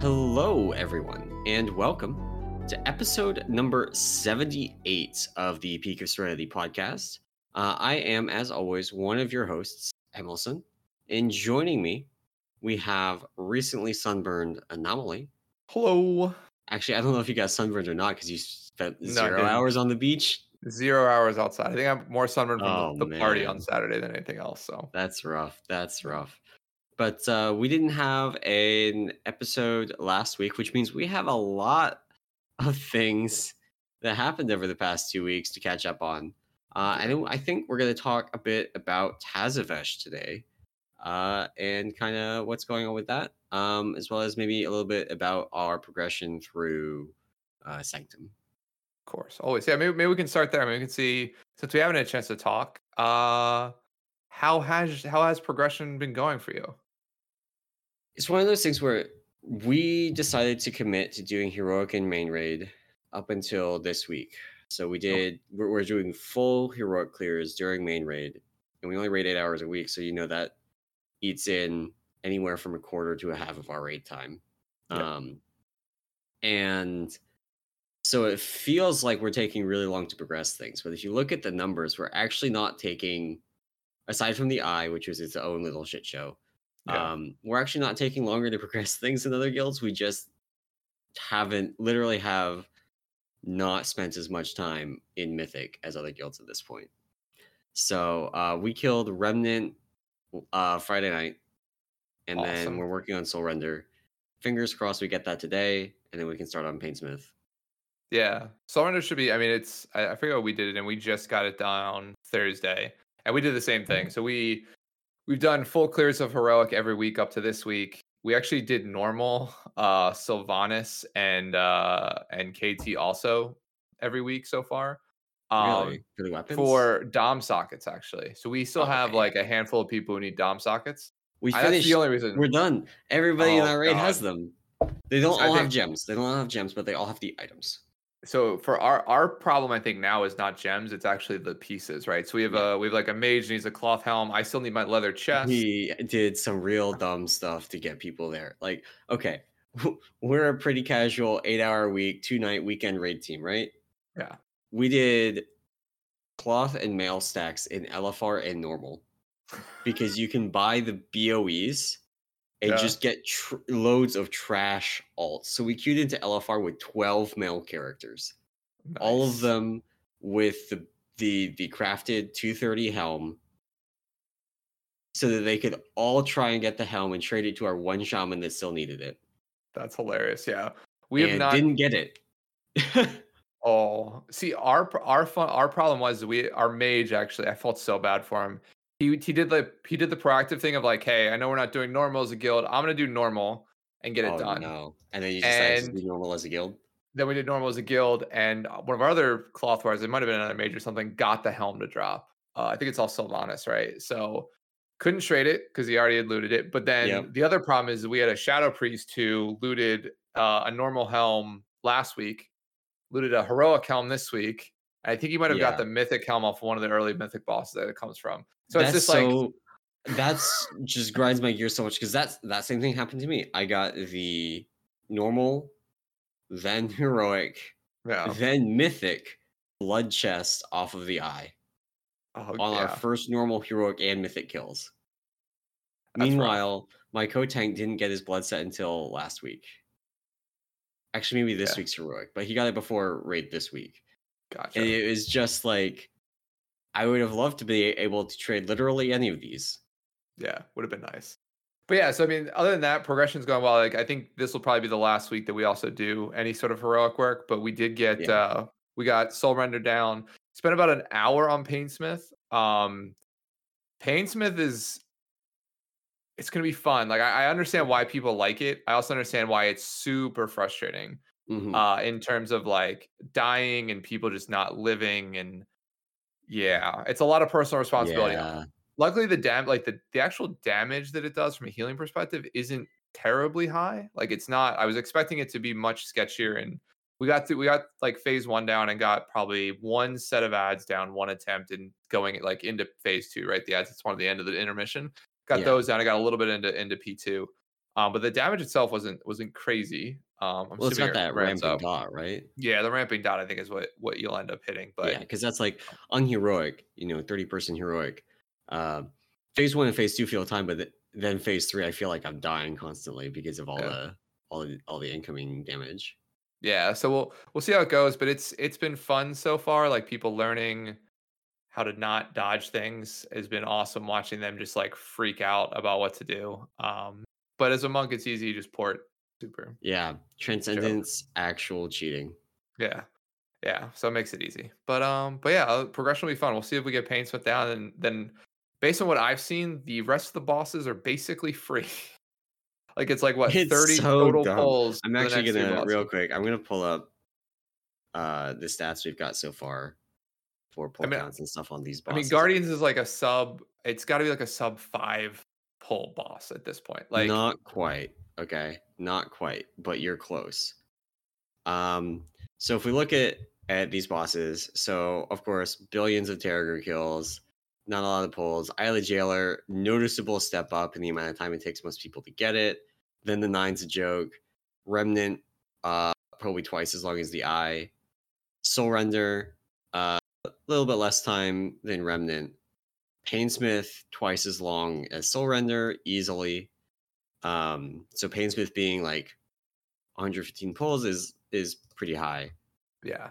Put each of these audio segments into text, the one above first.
Hello, everyone, and welcome to episode number 78 of the Peak of Serenity podcast. I am, as always, one of your hosts, Emerson, and joining me, we have recently sunburned Anomaly. Hello. Actually, I don't know if you got sunburned or not because you spent No, I 0 didn't. hours on the beach. 0 hours outside. I think I'm more sunburned from Oh, the party on man, Saturday than anything else. So that's rough. That's yeah. rough. But we didn't have an episode last week, which means we have a lot of things that happened over the past 2 weeks to catch up on. I think we're going to talk a bit about Tazavesh today and kind of what's going on with that, as well as maybe a little bit about our progression through Sanctum. Of course, always. Yeah, maybe we can start there. Maybe we can see, since we haven't had a chance to talk. How has progression been going for you? It's one of those things where we decided to commit to doing heroic and main raid up until this week. So we're doing full heroic clears during main raid, and we only raid 8 hours a week. So that eats in anywhere from a quarter to a half of our raid time. Yeah. And so it feels like we're taking really long to progress things. But if you look at the numbers, we're actually not taking, aside from the eye, which was its own little shit show. Yeah. We're actually not taking longer to progress things in other guilds. We just have not spent as much time in Mythic as other guilds at this point. So we killed Remnant Friday night, and then Awesome. we're working on Soul Render. Fingers crossed we get that today, and then we can start on Painsmith. Yeah. Soul Render should be. I mean, I forget what we did it, and we just got it down Thursday, and we did the same thing. So we've done full clears of heroic every week up to this week. We actually did normal, Sylvanas and KT also every week so far. Really? For the weapons? For Dom sockets actually. So we still have Okay. like a handful of people who need Dom sockets. We That's finished. the only reason. We're done. Everybody in Oh our raid has God. them. They don't I all have think gems. They don't all have gems, but they all have the items. so. For our problem, I think now is not gems. It's actually the pieces, right? So we have like a mage needs a cloth helm. I still need my leather chest. We did some real dumb stuff to get people there. Like, okay, we're a pretty casual 8-hour week, 2-night weekend raid team, right? Yeah. We did cloth and mail stacks in LFR and normal because you can buy the BOEs and just get loads of trash alts. So we queued into LFR with 12 mail characters, all of them with the crafted 230 helm, so that they could all try and get the helm and trade it to our one shaman that still needed it. That's hilarious. Yeah, didn't get it. Oh, see, our problem was our mage actually. I felt so bad for him. He did the proactive thing of like, hey, I know we're not doing normal as a guild. I'm gonna do normal and get it done. No! And then you decided to do normal as a guild. Then we did normal as a guild, and one of our other cloth wearers, it might have been another mage or something, got the helm to drop. I think it's all Sylvanas, right? So couldn't trade it because he already had looted it. But then the other problem is we had a Shadow Priest who looted a normal helm last week, looted a heroic helm this week. I think he might have got the mythic helm off one of the early mythic bosses that it comes from. So it's just that's just grinds my gears so much because that same thing happened to me. I got the normal, then heroic, then mythic blood chest off of the eye on our first normal, heroic, and mythic kills. Meanwhile, my co-tank didn't get his blood set until last week. Actually, maybe this week's heroic, but he got it before raid this week. Gotcha. And it was just like, I would have loved to be able to trade literally any of these. Yeah, would have been nice. But yeah, so I mean, other than that, progression's going well. Like, I think this will probably be the last week that we also do any sort of heroic work. But we did get we got Soul Render down. Spent about an hour on Painsmith. Painsmith it's gonna be fun. Like, I understand why people like it. I also understand why it's super frustrating. In terms of like dying and people just not living, and it's a lot of personal responsibility. Luckily, the actual damage that it does from a healing perspective isn't terribly high. Like, it's not. I was expecting it to be much sketchier, and we got like phase 1 down and got probably one set of ads down, one attempt, and going like into phase 2. Right, the ads. It's one of the end of the intermission. Got those down. I got a little bit into P2. But the damage itself wasn't crazy. I'm Well, it's assuming got it that ramps ramping up. dot, right? Yeah, the ramping dot I think is what you'll end up hitting. Yeah, But because that's like on heroic, 30-person heroic. Uh, phase 1 and phase 2 feel time, but then phase 3, I feel like I'm dying constantly because of yeah. all the incoming damage. Yeah, so we'll see how it goes, but it's been fun so far. Like people learning how to not dodge things has been awesome. Watching them just like freak out about what to do. But as a monk, it's easy to just port super. Yeah, Joke. Transcendence, actual cheating. Yeah, yeah. So it makes it easy. But yeah, progression will be fun. We'll see if we get Painsmith down, and then based on what I've seen, the rest of the bosses are basically free. Like it's like what It's 30 so total dumb. pulls I'm for the actually next two gonna real bosses. quick. I'm gonna pull up the stats we've got so far for I pull mean, counts and stuff on these I mean, bosses. Guardians is like a sub. It's got to be like a sub 5 pull boss at this point. Like, Not quite. Okay, not quite, but you're close. So if we look at these bosses, so of course billions of Terragher kills, not a lot of pulls. Isla Jailer, noticeable step up in the amount of time it takes most people to get it. Then the Nine's a joke. Remnant, probably twice as long as the Eye. Soul Render, a little bit less time than Remnant. Painsmith, twice as long as Soul Render, easily. So Painsmith being like 115 pulls is pretty high. yeah,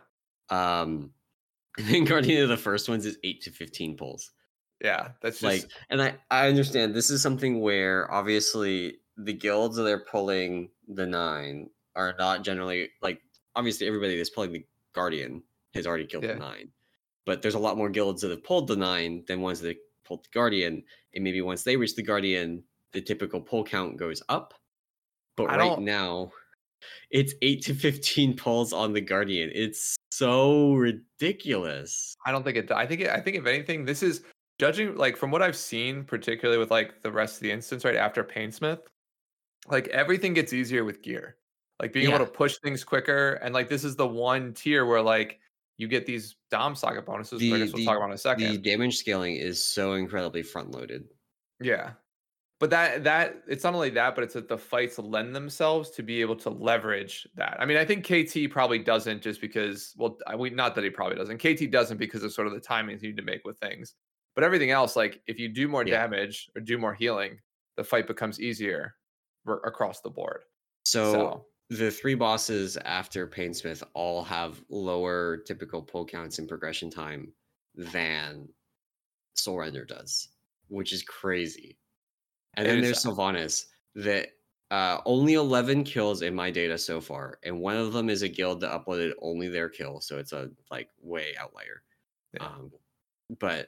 I think Guardian of the first ones is 8 to 15 pulls. yeah, that's Like, just and I understand this is something where obviously the guilds that are pulling the 9 are not generally like obviously everybody that's pulling the Guardian has already killed the yeah. 9. But there's a lot more guilds that have pulled the 9 than ones that pulled the Guardian. And maybe once they reach the Guardian, the typical pull count goes up. But I right don't. now, it's 8 to 15 pulls on the Guardian. It's so ridiculous. I don't think it. I think. I think if anything, this is judging like from what I've seen, particularly with like the rest of the instance right after Painsmith. Like everything gets easier with gear. Like being able Yeah. to push things quicker, and like this is the one tier where like you get these Dom Socket bonuses, which I guess we'll talk about in a The second. damage scaling is so incredibly front loaded. Yeah. But that it's not only that, but it's that the fights lend themselves to be able to leverage that. I mean, I think KT probably doesn't just because, well, not that he probably doesn't. KT doesn't because of sort of the timings you need to make with things. But everything else, like if you do more Yeah. damage or do more healing, the fight becomes easier across the board. So So the 3 bosses after Painsmith all have lower typical pull counts and progression time than Soul Render does, which is crazy. And it then is there's Sylvanas that only 11 kills in my data so far, and one of them is a guild that uploaded only their kill, so it's a like way outlier. yeah. But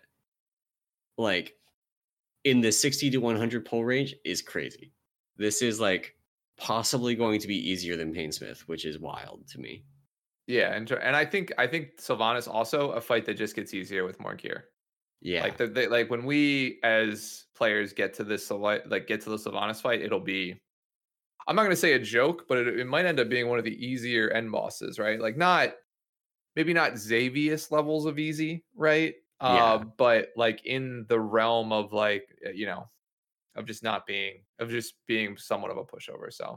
like in the 60 to 100 pull range is crazy. This is like possibly going to be easier than Painsmith, which is wild to me. Yeah, and I think Sylvanas also a fight that just gets easier with more gear. Yeah. Like like when we as players get to this like get to the Sylvanas fight, it'll be I'm not going to say a joke, but it might end up being one of the easier end bosses, right? Like not maybe not Xavius levels of easy, right? Yeah. But like in the realm of like of just not being of just being somewhat of a pushover. So,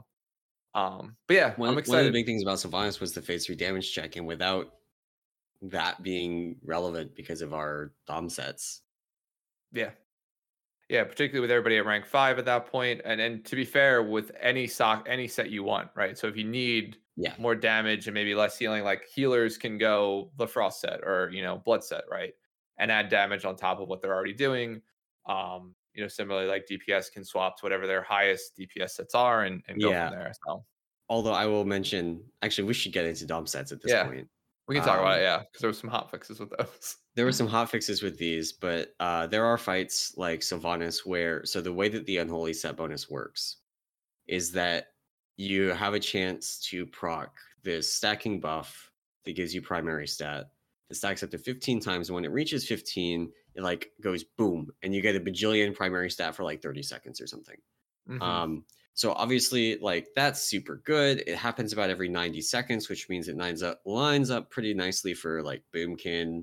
but yeah, I'm One of the excited. big things about Sylvanas was the phase 3 damage check, and without that being relevant because of our Dom sets. Yeah, yeah, particularly with everybody at rank 5 at that point, and to be fair, with any set you want, right? So if you need Yeah. more damage and maybe less healing, like healers can go the frost set or blood set, right? And add damage on top of what they're already doing. Similarly, like DPS can swap to whatever their highest DPS sets are and go from Yeah. there. So Although I will mention, actually, we should get into Dom sets at this yeah, point. we can talk about it, yeah, because there was some hot fixes with those. There were some hot fixes with these, but there are fights like Sylvanas where, so the way that the Unholy Set bonus works is that you have a chance to proc this stacking buff that gives you primary stat. It stacks up to 15 times, and when it reaches 15, it like goes boom, and you get a bajillion primary stat for like 30 seconds or something. Mm-hmm. So obviously, like that's super good. It happens about every 90 seconds, which means it lines up pretty nicely for like Boomkin,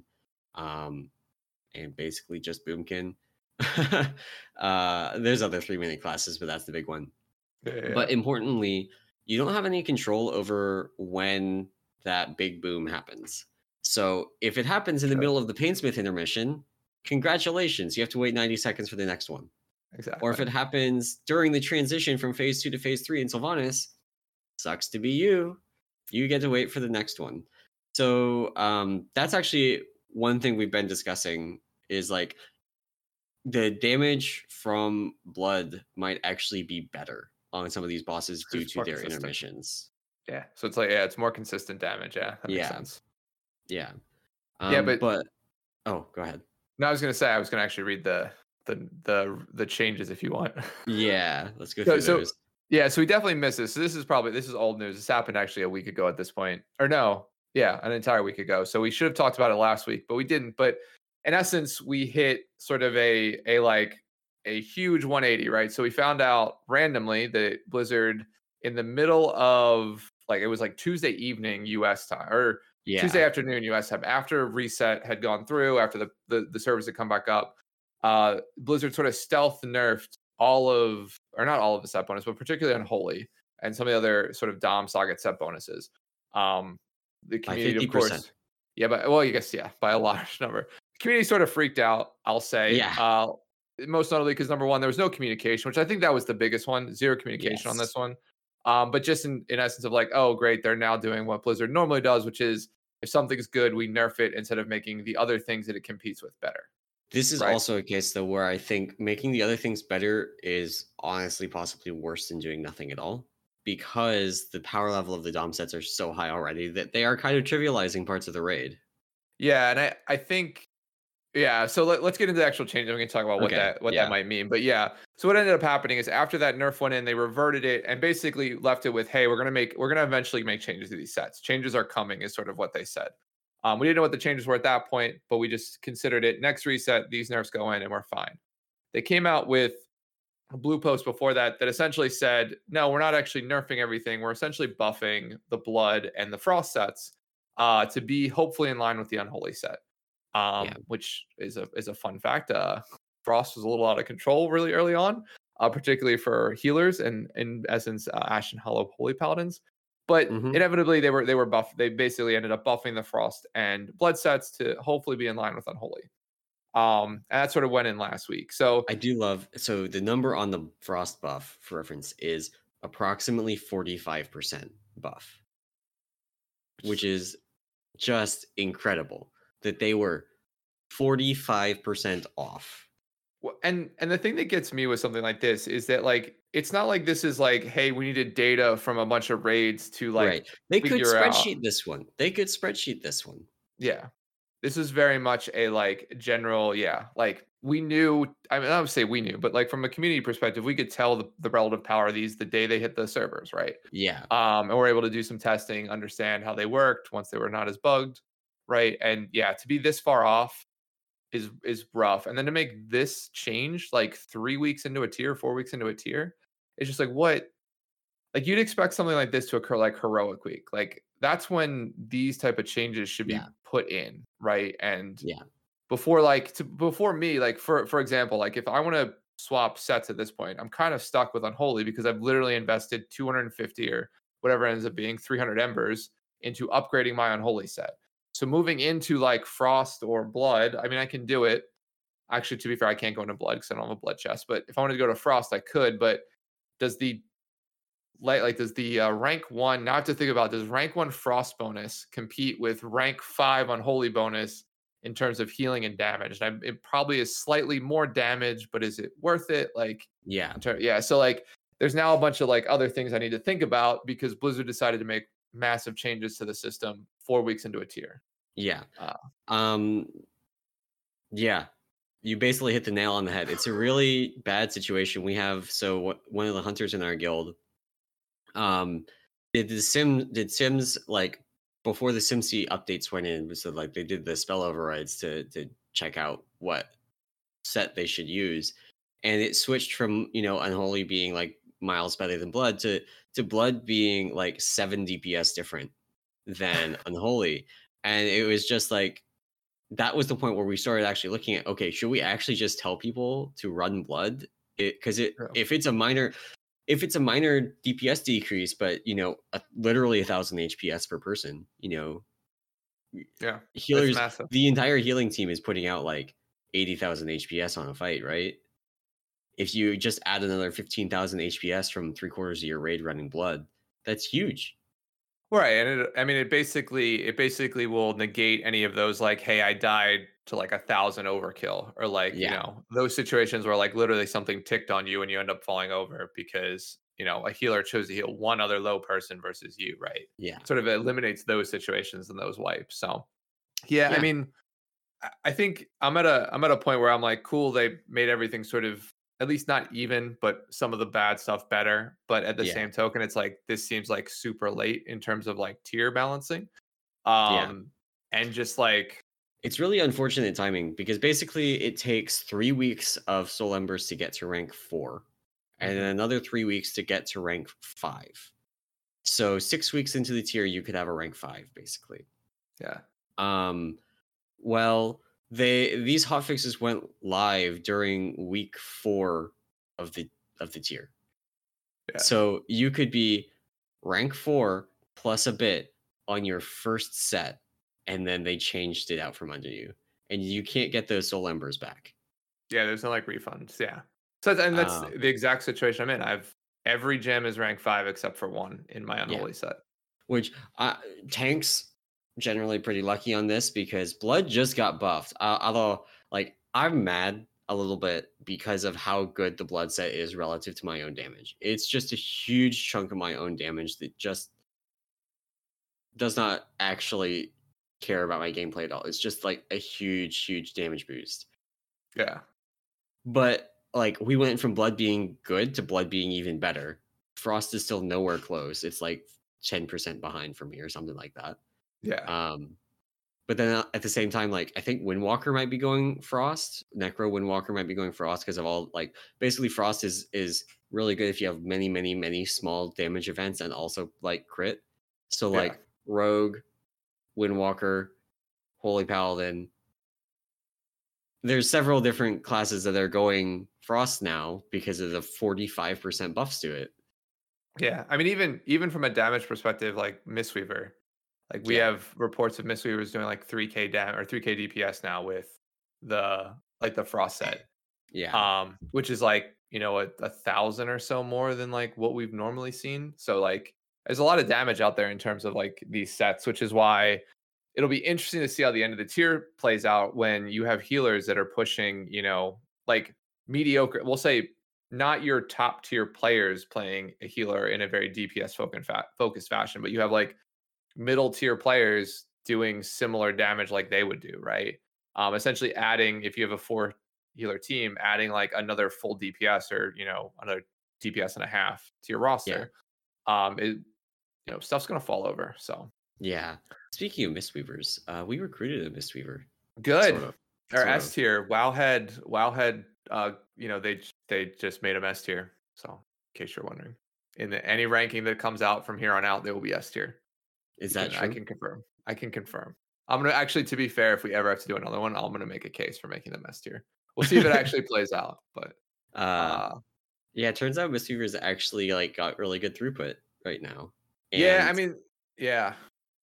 and basically just Boomkin. There's other 3-minute classes, but that's the big one. But importantly, you don't have any control over when that big boom happens. So if it happens in the middle of the Painsmith intermission, congratulations, you have to wait 90 seconds for the next one. Exactly. Or if it happens during the transition from phase 2 to phase 3 in Sylvanas, sucks to be you. You get to wait for the next one. So that's actually one thing we've been discussing is like the damage from blood might actually be better on some of these bosses due to their intermissions. Yeah. So it's like, yeah, it's more consistent damage. Yeah. That makes sense. Yeah. But oh, go ahead. No, I was gonna say I was gonna actually read the changes if you want. Yeah, let's go through those. Yeah, so we definitely missed this. So this is old news. This happened actually a week ago at this point. Or no, yeah, an entire week ago. So we should have talked about it last week, but we didn't. But in essence, we hit sort of a huge 180, right? So we found out randomly that Blizzard in the middle of it was like Tuesday evening US time or Tuesday afternoon US time after reset had gone through, after the servers had come back up, Blizzard sort of stealth nerfed not all of the set bonus, but particularly Unholy and some of the other sort of Dom Saga set bonuses. The community, of course, I guess by a large number. The community sort of freaked out, I'll say. Yeah. Most notably because number one, there was no communication, which I think that was the biggest one. Zero communication on this one. But just in essence of like, oh, great, they're now doing what Blizzard normally does, which is if something's good, we nerf it instead of making the other things that it competes with better. This is also a case, though, where I think making the other things better is honestly possibly worse than doing nothing at all, because the power level of the Dom sets are so high already that they are kind of trivializing parts of the raid. Yeah, and I think, so let's get into the actual change and we can talk about what that might mean. But yeah, so what ended up happening is after that nerf went in, they reverted it and basically left it with, hey, we're going to eventually make changes to these sets. Changes are coming is sort of what they said. We didn't know what the changes were at that point, but we just considered it. Next reset, these nerfs go in and we're fine. They came out with a blue post before that essentially said, no, we're not actually nerfing everything. We're essentially buffing the blood and the frost sets to be hopefully in line with the unholy set, which is a fun fact. Frost was a little out of control really early on, particularly for healers and in essence, Ashen Hollow Holy Paladins. But inevitably they were buffed. They basically ended up buffing the frost and blood sets to hopefully be in line with unholy. And that sort of went in last week. So I do love the number on the frost buff for reference is approximately 45% buff, which is just incredible that they were 45% off. And the thing that gets me with something like this is that it's not like this is like, hey, we needed data from a bunch of raids to they could spreadsheet this one. They could spreadsheet this one. Yeah. This is very much a general, we knew, I mean, I would say we knew, but from a community perspective, we could tell the relative power of these the day they hit the servers, right? Yeah. And we're able to do some testing, understand how they worked once they were not as bugged, right? And to be this far off is rough. And then to make this change 3 weeks into a tier, 4 weeks into a tier, it's just what? You'd expect something like this to occur Heroic Week. That's when these type of changes should be put in, right? And before me, for example, if I want to swap sets at this point, I'm kind of stuck with Unholy because I've literally invested 250 or whatever ends up being 300 embers into upgrading my Unholy set. So moving into Frost or Blood, I mean, I can do it. Actually, to be fair, I can't go into Blood because I don't have a Blood chest. But if I wanted to go to Frost, I could. But does the rank 1, now I have to think about, does rank 1 Frost bonus compete with rank 5 Unholy bonus in terms of healing and damage? And it probably is slightly more damage, but is it worth it? So there's now a bunch of other things I need to think about because Blizzard decided to make massive changes to the system 4 weeks into a tier. Yeah. You basically hit the nail on the head. It's a really bad situation. We have one of the hunters in our guild did Sims before the SimC updates went in, so they did the spell overrides to check out what set they should use, and it switched from Unholy being miles better than Blood to Blood being 7 DPS different than Unholy. And it was just that was the point where we started actually looking at, okay, should we actually just tell people to run Blood? If it's a minor, if it's a minor DPS decrease, but literally 1,000 HPS per person, yeah, healers, the entire healing team is putting out like 80,000 HPS on a fight, right? If you just add another 15,000 HPS from 3/4 of your raid running blood, that's huge. Right, and it basically will negate any of those like, hey, I died to like 1,000 overkill, or like those situations where like literally something ticked on you and you end up falling over because a healer chose to heal one other low person versus you, right? Yeah, sort of eliminates those situations and those wipes. So yeah. I mean, I think I'm at a point where I'm like, cool, they made everything sort of at least not even, but some of the bad stuff better. But at the same token, it's like this seems like super late in terms of like tier balancing. And just like it's really unfortunate timing because basically it takes 3 weeks of Soul Embers to get to rank 4, and then another 3 weeks to get to rank 5. So 6 weeks into the tier, you could have a rank 5, basically. Yeah. Well, these hotfixes went live during week 4 of the tier. Yeah. So you could be rank 4 plus a bit on your first set, and then they changed it out from under you, and you can't get those Soul Embers back. Yeah, there's no like refunds. Yeah. So and that's the exact situation I'm in. Every gem is rank 5 except for 1 in my unholy set. Which tanks generally pretty lucky on this because blood just got buffed. Although like I'm mad a little bit because of how good the blood set is relative to my own damage. It's just a huge chunk of my own damage that just does not actually care about my gameplay at all. It's just like a huge damage boost. Yeah. But like we went from blood being good to blood being even better. Frost is still nowhere close. It's like 10% behind for me or something like that. Yeah. But then at the same time, like I think Windwalker might be going Frost. Necro Windwalker might be going Frost because of all like basically Frost is really good if you have many small damage events and also like crit. So like Rogue, Windwalker, Holy Paladin. There's several different classes that are going Frost now because of the 45% buffs to it. Yeah, I mean, even from a damage perspective, like Mistweaver, like we have reports of Mistweavers doing like 3K damage or 3K DPS now with the Frost set. Yeah. Which is like 1,000 or so more than like what we've normally seen. So like there's a lot of damage out there in terms of like these sets, which is why it'll be interesting to see how the end of the tier plays out when you have healers that are pushing, like mediocre. We'll say not your top tier players playing a healer in a very DPS focused fashion, but you have like middle tier players doing similar damage like they would do, right? Essentially adding, if you have a 4 healer team, adding like another full DPS or another DPS and a half to your roster. Stuff's gonna fall over. So yeah. Speaking of Mistweavers, we recruited a Mistweaver. Good. Our S tier. Wowhead. They just made them S tier. So in case you're wondering, in any ranking that comes out from here on out, they will be S tier. Is that true? I can confirm. I'm gonna actually, to be fair, if we ever have to do another one, I'm gonna make a case for making them S tier. We'll see if it actually plays out. But yeah, it turns out Mistweavers actually like got really good throughput right now. And yeah, I mean, yeah.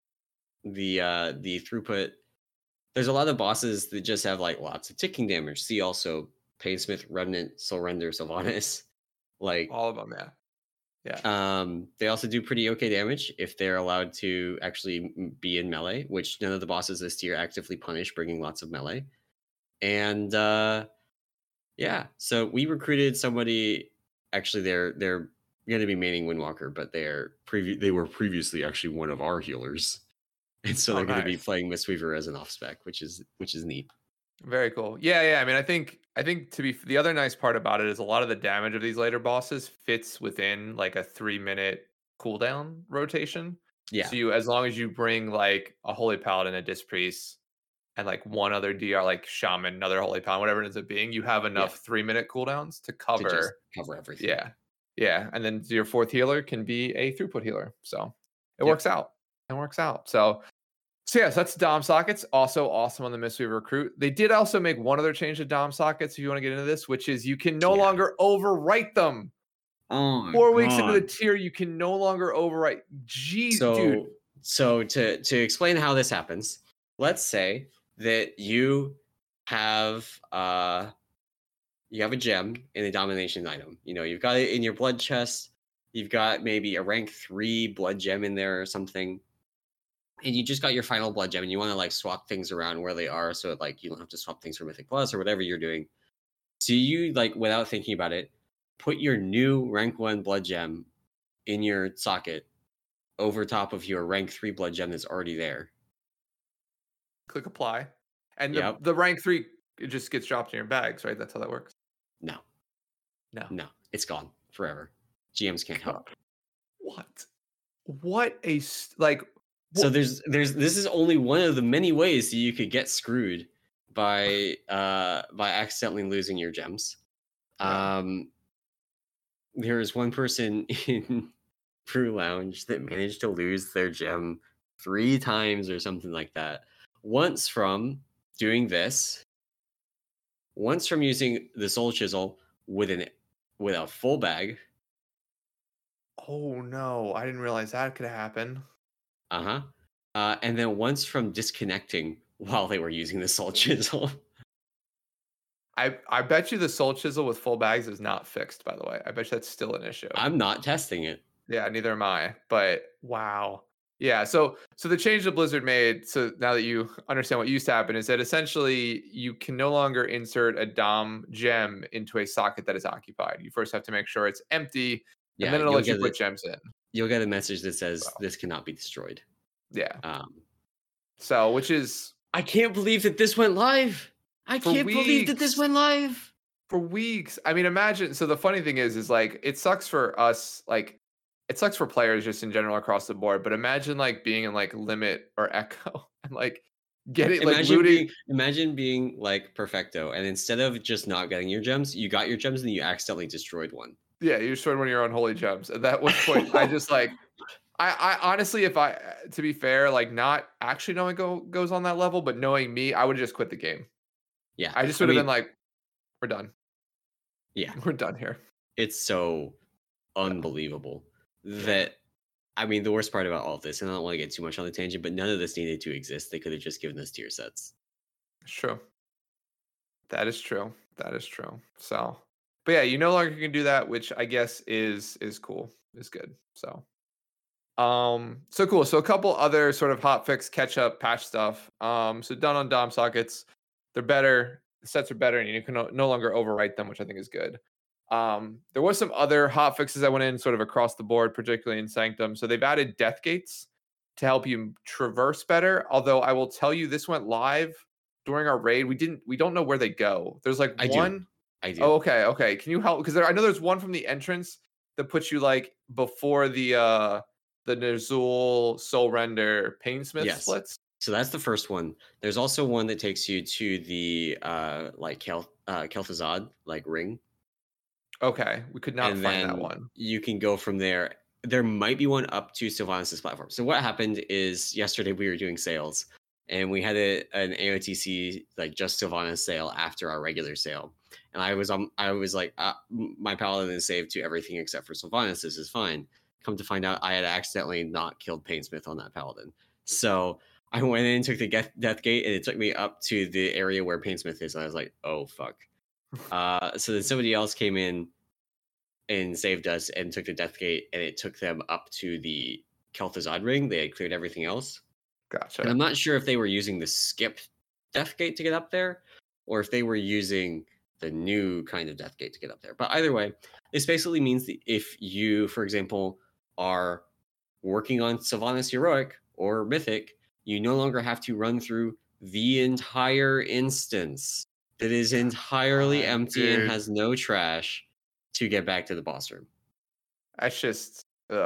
The throughput. There's a lot of bosses that just have like lots of ticking damage. See also Painsmith, Remnant, Soul Render, Sylvanas. Like all of them, yeah. Yeah. They also do pretty okay damage if they're allowed to actually be in melee, which none of the bosses this tier actively punish, bringing lots of melee. And yeah, so we recruited somebody. Actually, they're going to be maining Windwalker, but they were previously actually one of our healers, and so they're going to be playing Mistweaver as an off spec, which is neat. Very cool. Yeah. I mean, I think the other nice part about it is a lot of the damage of these later bosses fits within like a 3-minute cooldown rotation. Yeah. So as long as you bring like a Holy Paladin, a Disc Priest, and like one other DR, like Shaman, another Holy Paladin, whatever it ends up being, you have enough 3-minute cooldowns to cover everything. Yeah. And then your 4th healer can be a throughput healer. So it works out. So yes, that's Dom sockets. Also awesome on the Mistweaver recruit. They did also make one other change to Dom sockets, if you want to get into this, which is you can no longer overwrite them Oh my 4 weeks into the God. tier, you can no longer overwrite. Jeez, dude. So to explain how this happens, let's say that you have a gem in a domination item. You know, you've got it in your blood chest. You've got maybe a rank 3 blood gem in there or something. And you just got your final blood gem and you want to like swap things around where they are so like you don't have to swap things for Mythic Plus or whatever you're doing. So you like without thinking about it, put your new rank 1 blood gem in your socket over top of your rank 3 blood gem that's already there. Click apply. And Yep. the rank 3 it just gets dropped in your bags, right? That's how that works. No. No. It's gone forever. GMs can't help. What? What a like so there's this is only one of the many ways that you could get screwed by accidentally losing your gems. Yeah. There is one person in Brew Lounge that managed to lose their gem 3 times or something like that. Once from doing this, once from using the Soul Chisel with a full bag. Oh no, I didn't realize that could happen. And then once from disconnecting while they were using the Soul Chisel. I bet you the Soul Chisel with full bags is not fixed, by the way. I bet you that's still an issue. I'm not testing it. Yeah, neither am I. But wow. Yeah, so the change that Blizzard made, so now that you understand what used to happen, is that essentially you can no longer insert a Dom gem into a socket that is occupied. You first have to make sure it's empty, and then it'll let you put gems in. You'll get a message that says this cannot be destroyed. Yeah. So, which is... I can't believe that this went live. I can't believe that this went live. For weeks. I mean, imagine. So the funny thing is like, it sucks for us, like, it sucks for players just in general across the board, but imagine like being in like Limit or Echo and like getting like looting. Imagine being like Perfecto, and instead of just not getting your gems, you got your gems and you accidentally destroyed one. Yeah, you destroyed one of your unholy gems. At that point, I just like, I honestly, to be fair, like not actually knowing goes on that level, but knowing me, I would have just quit the game. Yeah. I just would have been like, we're done. Yeah. We're done here. It's so unbelievable that, I mean, the worst part about all of this, and I don't want to get too much on the tangent, but none of this needed to exist. They could have just given us tier sets. It's true. That is true. That is true. So, but yeah, you no longer can do that, which I guess is cool. Is good. So, so cool. So a couple other sort of hotfix catch up patch stuff. So done on Dom sockets. They're better. The sets are better, and you can no longer overwrite them, which I think is good. There was some other hot fixes that went in sort of across the board, particularly in Sanctum. So they've added death gates to help you traverse better. Although I will tell you, this went live during our raid. We don't know where they go. There's like one. I do. Oh, okay. Can you help? Because I know there's one from the entrance that puts you like before the Ner'zhul Soul Render Painsmith splits. So that's the first one. There's also one that takes you to the like Kel'Thuzad like ring. Okay, we could not find that one. You can go from there. There might be one up to Sylvanas' platform. So what happened is yesterday we were doing sales, and we had an AOTC like just Sylvanas sale after our regular sale. And I was like, my paladin is saved to everything except for Sylvanas. This is fine. Come to find out, I had accidentally not killed Painsmith on that paladin. So I went in and took the death gate, and it took me up to the area where Painsmith is. And I was like, oh, fuck. So then somebody else came in and saved us and took the death gate, and it took them up to the Kel'Thuzad ring. They had cleared everything else. Gotcha. And I'm not sure if they were using the skip death gate to get up there, or if they were using the new kind of death gate to get up there. But either way, this basically means that if you, for example, are working on Sylvanas Heroic or Mythic, you no longer have to run through the entire instance that is entirely empty and has no trash to get back to the boss room. That's just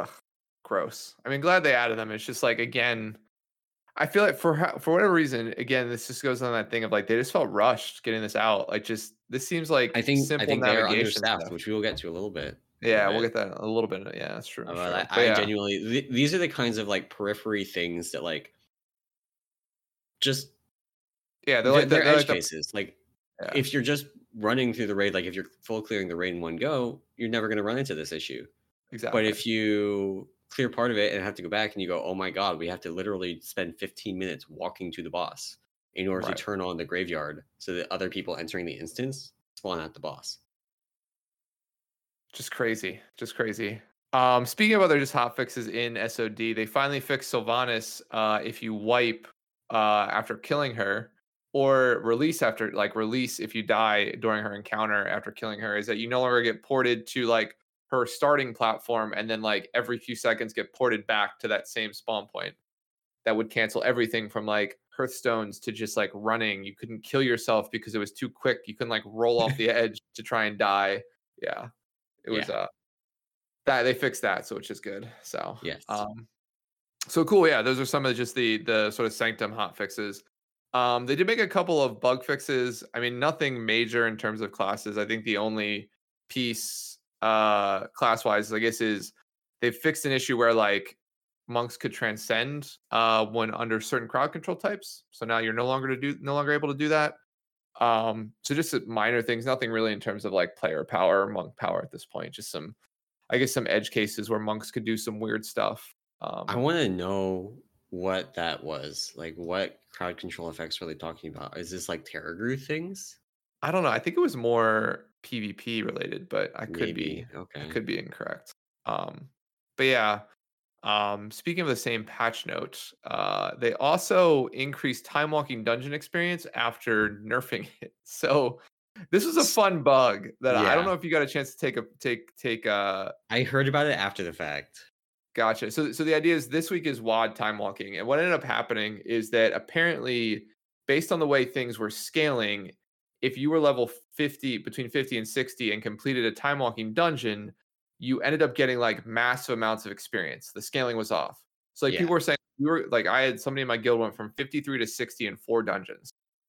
gross. I mean, glad they added them. It's just like, again, I feel like for whatever reason, again, this just goes on that thing of like they just felt rushed getting this out. Like, just this seems like I think navigation they are understaffed, stuff, which we will get to a little bit. Yeah, we'll get that a little bit. Yeah, that's true. I genuinely, these are the kinds of like periphery things that like just they're edge cases. Like if you're just running through the raid, like if you're full clearing the raid in one go, you're never going to run into this issue. Exactly. But if you clear part of it and have to go back and you go, oh my god, we have to literally spend 15 minutes walking to the boss in order to turn on the graveyard so that other people entering the instance spawn at the boss. Just crazy. Speaking of other just hot fixes in SOD, they finally fixed Sylvanas. If you wipe after killing her, or release if you die during her encounter after killing her, is that you no longer get ported to like her starting platform and then like every few seconds get ported back to that same spawn point. That would cancel everything from like Hearthstones to just like running. You couldn't kill yourself because it was too quick. You couldn't like roll off the edge to try and die. Yeah. It was that they fixed that, so which is good. So yes. So cool. Yeah, those are some of just the sort of Sanctum hot fixes. They did make a couple of bug fixes. I mean, nothing major in terms of classes. I think the only piece class wise, I guess, is they fixed an issue where like monks could transcend when under certain crowd control types. So now you're no longer able to do that. So just minor things, nothing really in terms of like player power or monk power at this point. Just some edge cases where monks could do some weird stuff. I want to know what that was. Like, what crowd control effects were they talking about? Is this like Terragru things? I don't know. I think it was more PvP related, but I could be incorrect. But yeah. Speaking of the same patch note, they also increased time walking dungeon experience after nerfing it. So this was a fun bug that I don't know if you got a chance to take. I heard about it after the fact. Gotcha. So the idea is this week is WoD time walking, and what ended up happening is that apparently, based on the way things were scaling, if you were level 50, between 50 and 60, and completed a time walking dungeon, you ended up getting like massive amounts of experience. The scaling was off. So like people were saying, I had somebody in my guild went from 53 to 60 in 4 dungeons,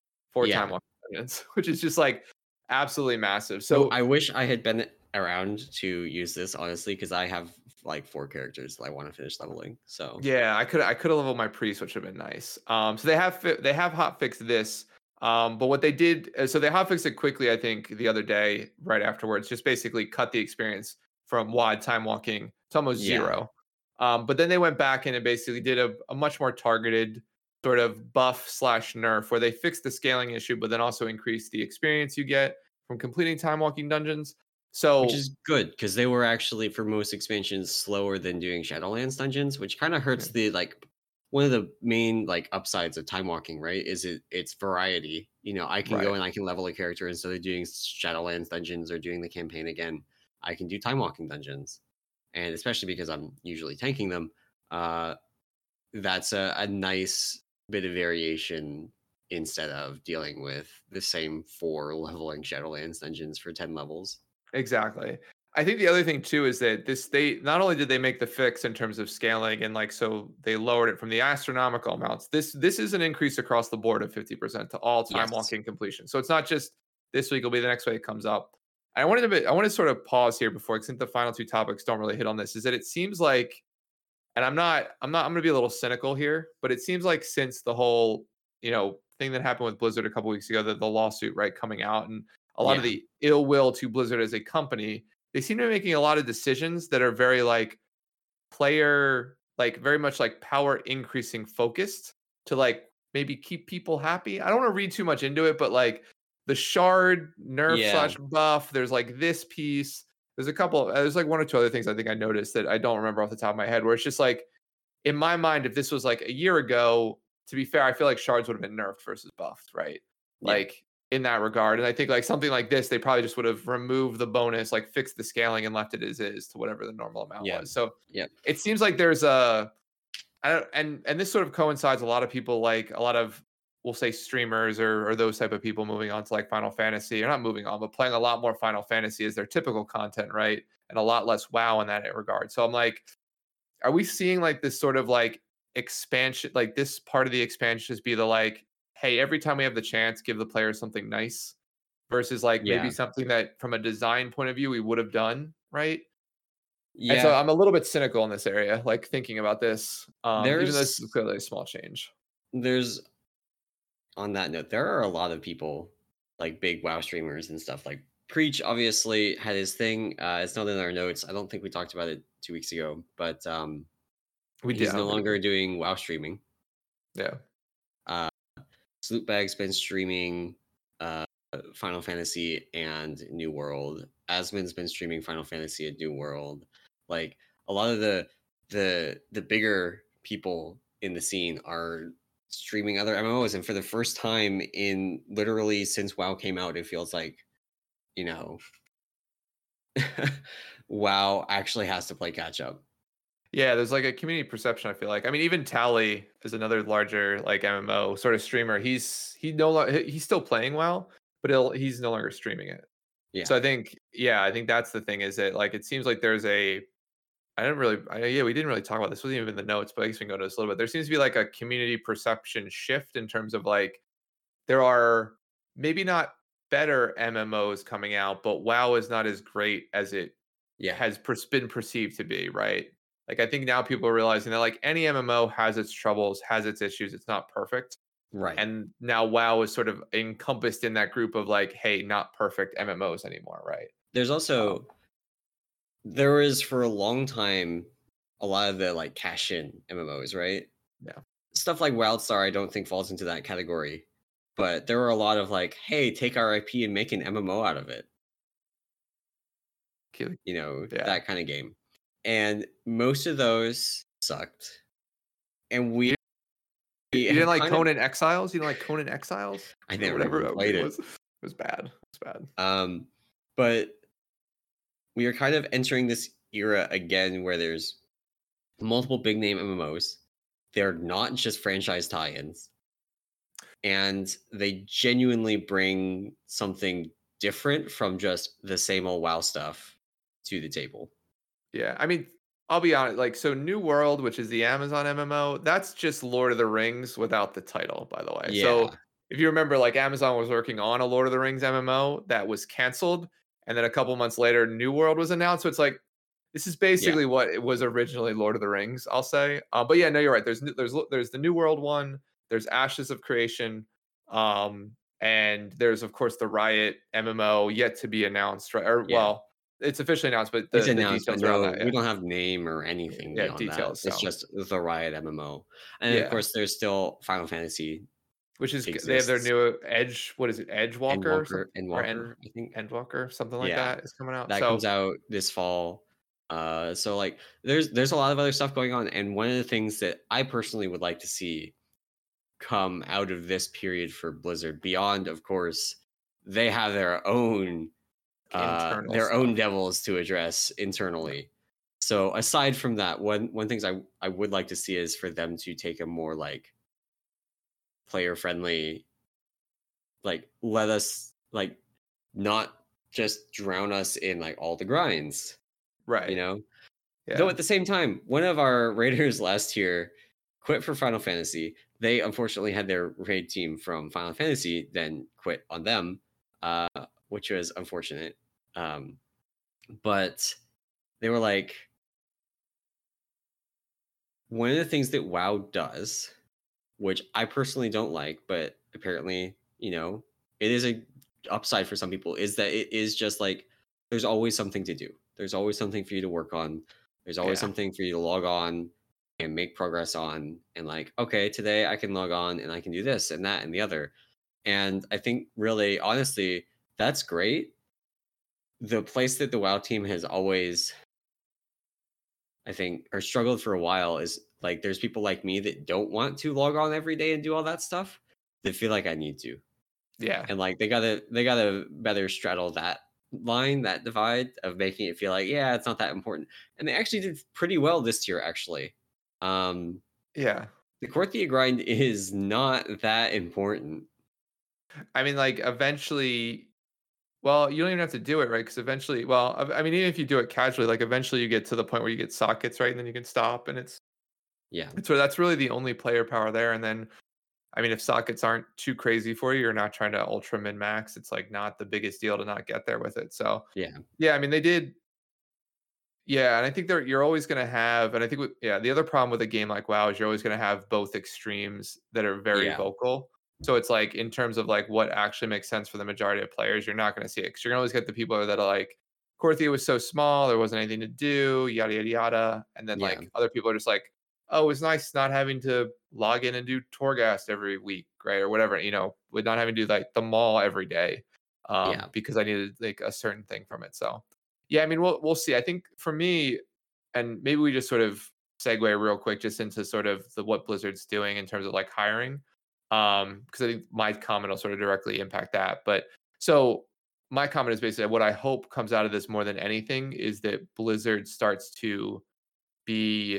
4 time walking dungeons, which is just like absolutely massive. So I wish I had been around to use this, honestly, because I have like 4 characters that I want to finish leveling. So yeah, I could have leveled my priest, which would have been nice. So they have hot fixed this. But what they did, so they hot fixed it quickly, I think, the other day, right afterwards, just basically cut the experience from WoD time walking to almost 0. But then they went back and it basically did a much more targeted sort of buff / nerf where they fixed the scaling issue, but then also increased the experience you get from completing time walking dungeons. So which is good because they were actually for most expansions slower than doing Shadowlands dungeons, which kind of hurts the like one of the main like upsides of time walking, right? Is it's variety. You know, I can go and I can level a character instead of doing Shadowlands dungeons or doing the campaign again. I can do time walking dungeons, and especially because I'm usually tanking them, that's a nice bit of variation instead of dealing with the same 4 leveling Shadowlands dungeons for 10 levels. Exactly. I think the other thing too is that they not only did they make the fix in terms of scaling and like so they lowered it from the astronomical amounts. This is an increase across the board of 50% to all time walking completion. So it's not just this week will be the next way it comes up. I want to sort of pause here before, since the final 2 topics don't really hit on this, is that it seems like, and I'm going to be a little cynical here, but it seems like since the whole, thing that happened with Blizzard a couple weeks ago, the lawsuit, right, coming out, and a lot of the ill will to Blizzard as a company, they seem to be making a lot of decisions that are very like player, like very much like power increasing focused to like maybe keep people happy. I don't want to read too much into it, but like the shard nerf / buff, there's like this piece. There's there's like 1 or 2 other things I think I noticed that I don't remember off the top of my head, where it's just like, in my mind, if this was like a year ago, to be fair, I feel like shards would have been nerfed versus buffed, right? Like in that regard. And I think like something like this, they probably just would have removed the bonus, like fixed the scaling and left it as is to whatever the normal amount was. So it seems like there's and this sort of coincides a lot of people, like a lot of, we'll say streamers or those type of people moving on to like Final Fantasy, or not moving on, but playing a lot more Final Fantasy as their typical content, right? And a lot less WoW in that regard. So I'm like, are we seeing like this sort of like expansion, like this part of the expansion just be the like, hey, every time we have the chance, give the players something nice, versus like maybe something that from a design point of view we would have done, right? And so I'm a little bit cynical in this area, like thinking about this, even though this is clearly a small change. On that note, there are a lot of people like big WoW streamers and stuff. Like Preach obviously had his thing. It's not in our notes. I don't think we talked about it 2 weeks ago, but We did. he's no longer doing WoW streaming. Yeah. Sloopbag's been streaming Final Fantasy and New World. Asmon's been streaming Final Fantasy and New World. Like a lot of the bigger people in the scene are streaming other MMOs, and for the first time in literally since WoW came out, it feels like, you know, WoW actually has to play catch up. Yeah, there's like a community perception, I feel like. I mean, even Tally is another larger like MMO sort of streamer. He's still playing WoW, but he's no longer streaming it. Yeah. So I think that's the thing, is that like it seems like there's we didn't really talk about this. It wasn't even in the notes, but I guess we can go to this a little bit. There seems to be like a community perception shift in terms of like there are maybe not better MMOs coming out, but WoW is not as great as it has been perceived to be, right? Like I think now people are realizing that like any MMO has its troubles, has its issues. It's not perfect. Right. And now WoW is sort of encompassed in that group of like, hey, not perfect MMOs anymore, right? There's also there was for a long time a lot of the like cash-in MMOs, right? Yeah. Stuff like WildStar I don't think falls into that category. But there were a lot of like, hey, take our IP and make an MMO out of it. You know, that kind of game. And most of those sucked. And you didn't like Conan Exiles? You didn't like Conan Exiles? I never played it. It was bad. It was bad. But we are kind of entering this era again where there's multiple big name MMOs. They're not just franchise tie-ins. And they genuinely bring something different from just the same old WoW stuff to the table. Yeah, I mean, I'll be honest, like, so New World, which is the Amazon MMO, that's just Lord of the Rings without the title, by the way. Yeah. So if you remember, like Amazon was working on a Lord of the Rings MMO that was canceled, and then a couple months later, New World was announced. So it's like, this is basically what it was originally Lord of the Rings, I'll say. But yeah, no, you're right. There's the New World one. There's Ashes of Creation, and there's of course the Riot MMO yet to be announced, right? Or well, it's officially announced, but the details around that. We don't have name or anything beyond details. That. It's just the Riot MMO, and of course there's still Final Fantasy, which is they have their new Edge. What is it? Edgewalker? Endwalker, I think. Endwalker, something like that is coming out. That comes out this fall. So like there's a lot of other stuff going on, and one of the things that I personally would like to see come out of this period for Blizzard, beyond of course they have their own devils to address internally. So aside from that, one things I would like to see is for them to take a more like player friendly, like let us like not just drown us in like all the grinds, right? You know. Though at the same time, one of our raiders last year quit for Final Fantasy. They unfortunately had their raid team from Final Fantasy then quit on them, which was unfortunate. But they were like, one of the things that WoW does, which I personally don't like, but apparently, you know, it is a upside for some people, is that it is just like there's always something to do. There's always something for you to work on. There's always something for you to log on and make progress on, and like, okay, today I can log on and I can do this and that and the other. And I think really, honestly, that's great. The place that the WoW team has always, I think, or struggled for a while is like there's people like me that don't want to log on every day and do all that stuff, that feel like I need to. Yeah. And like they gotta better straddle that line, that divide of making it feel like, yeah, it's not that important. And they actually did pretty well this year, actually. Yeah. The Korthia grind is not that important. I mean, like eventually, well, you don't even have to do it, right? Because eventually, well, I mean, even if you do it casually, like eventually you get to the point where you get sockets, right? And then you can stop, and that's really the only player power there. And then, I mean, if sockets aren't too crazy for you, you're not trying to ultra min max. It's like not the biggest deal to not get there with it. So yeah. I mean, they did. Yeah, and I think you're always going to have, and I think the other problem with a game like WoW is you're always going to have both extremes that are very vocal. So it's like in terms of like what actually makes sense for the majority of players, you're not going to see it because you're going to always get the people that are like, Korthia was so small, there wasn't anything to do, yada yada yada, and then Yeah. like other people are just like, oh, it's nice not having to log in and do Torghast every week, right, or whatever, with not having to do like the mall every day, Yeah. because I needed like a certain thing from it. So yeah, I mean, we'll see. I think for me, and maybe we just sort of segue real quick just into sort of what Blizzard's doing in terms of like hiring, because I think my comment will sort of directly impact that. But so my comment is basically what I hope comes out of this more than anything is that Blizzard starts to be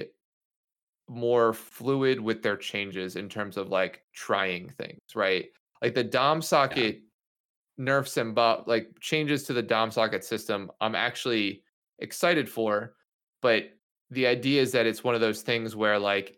more fluid with their changes in terms of like trying things, right? Like the DOM Yeah. socket nerfs and like changes to the DOM socket system, I'm actually excited for, but the idea is that it's one of those things where like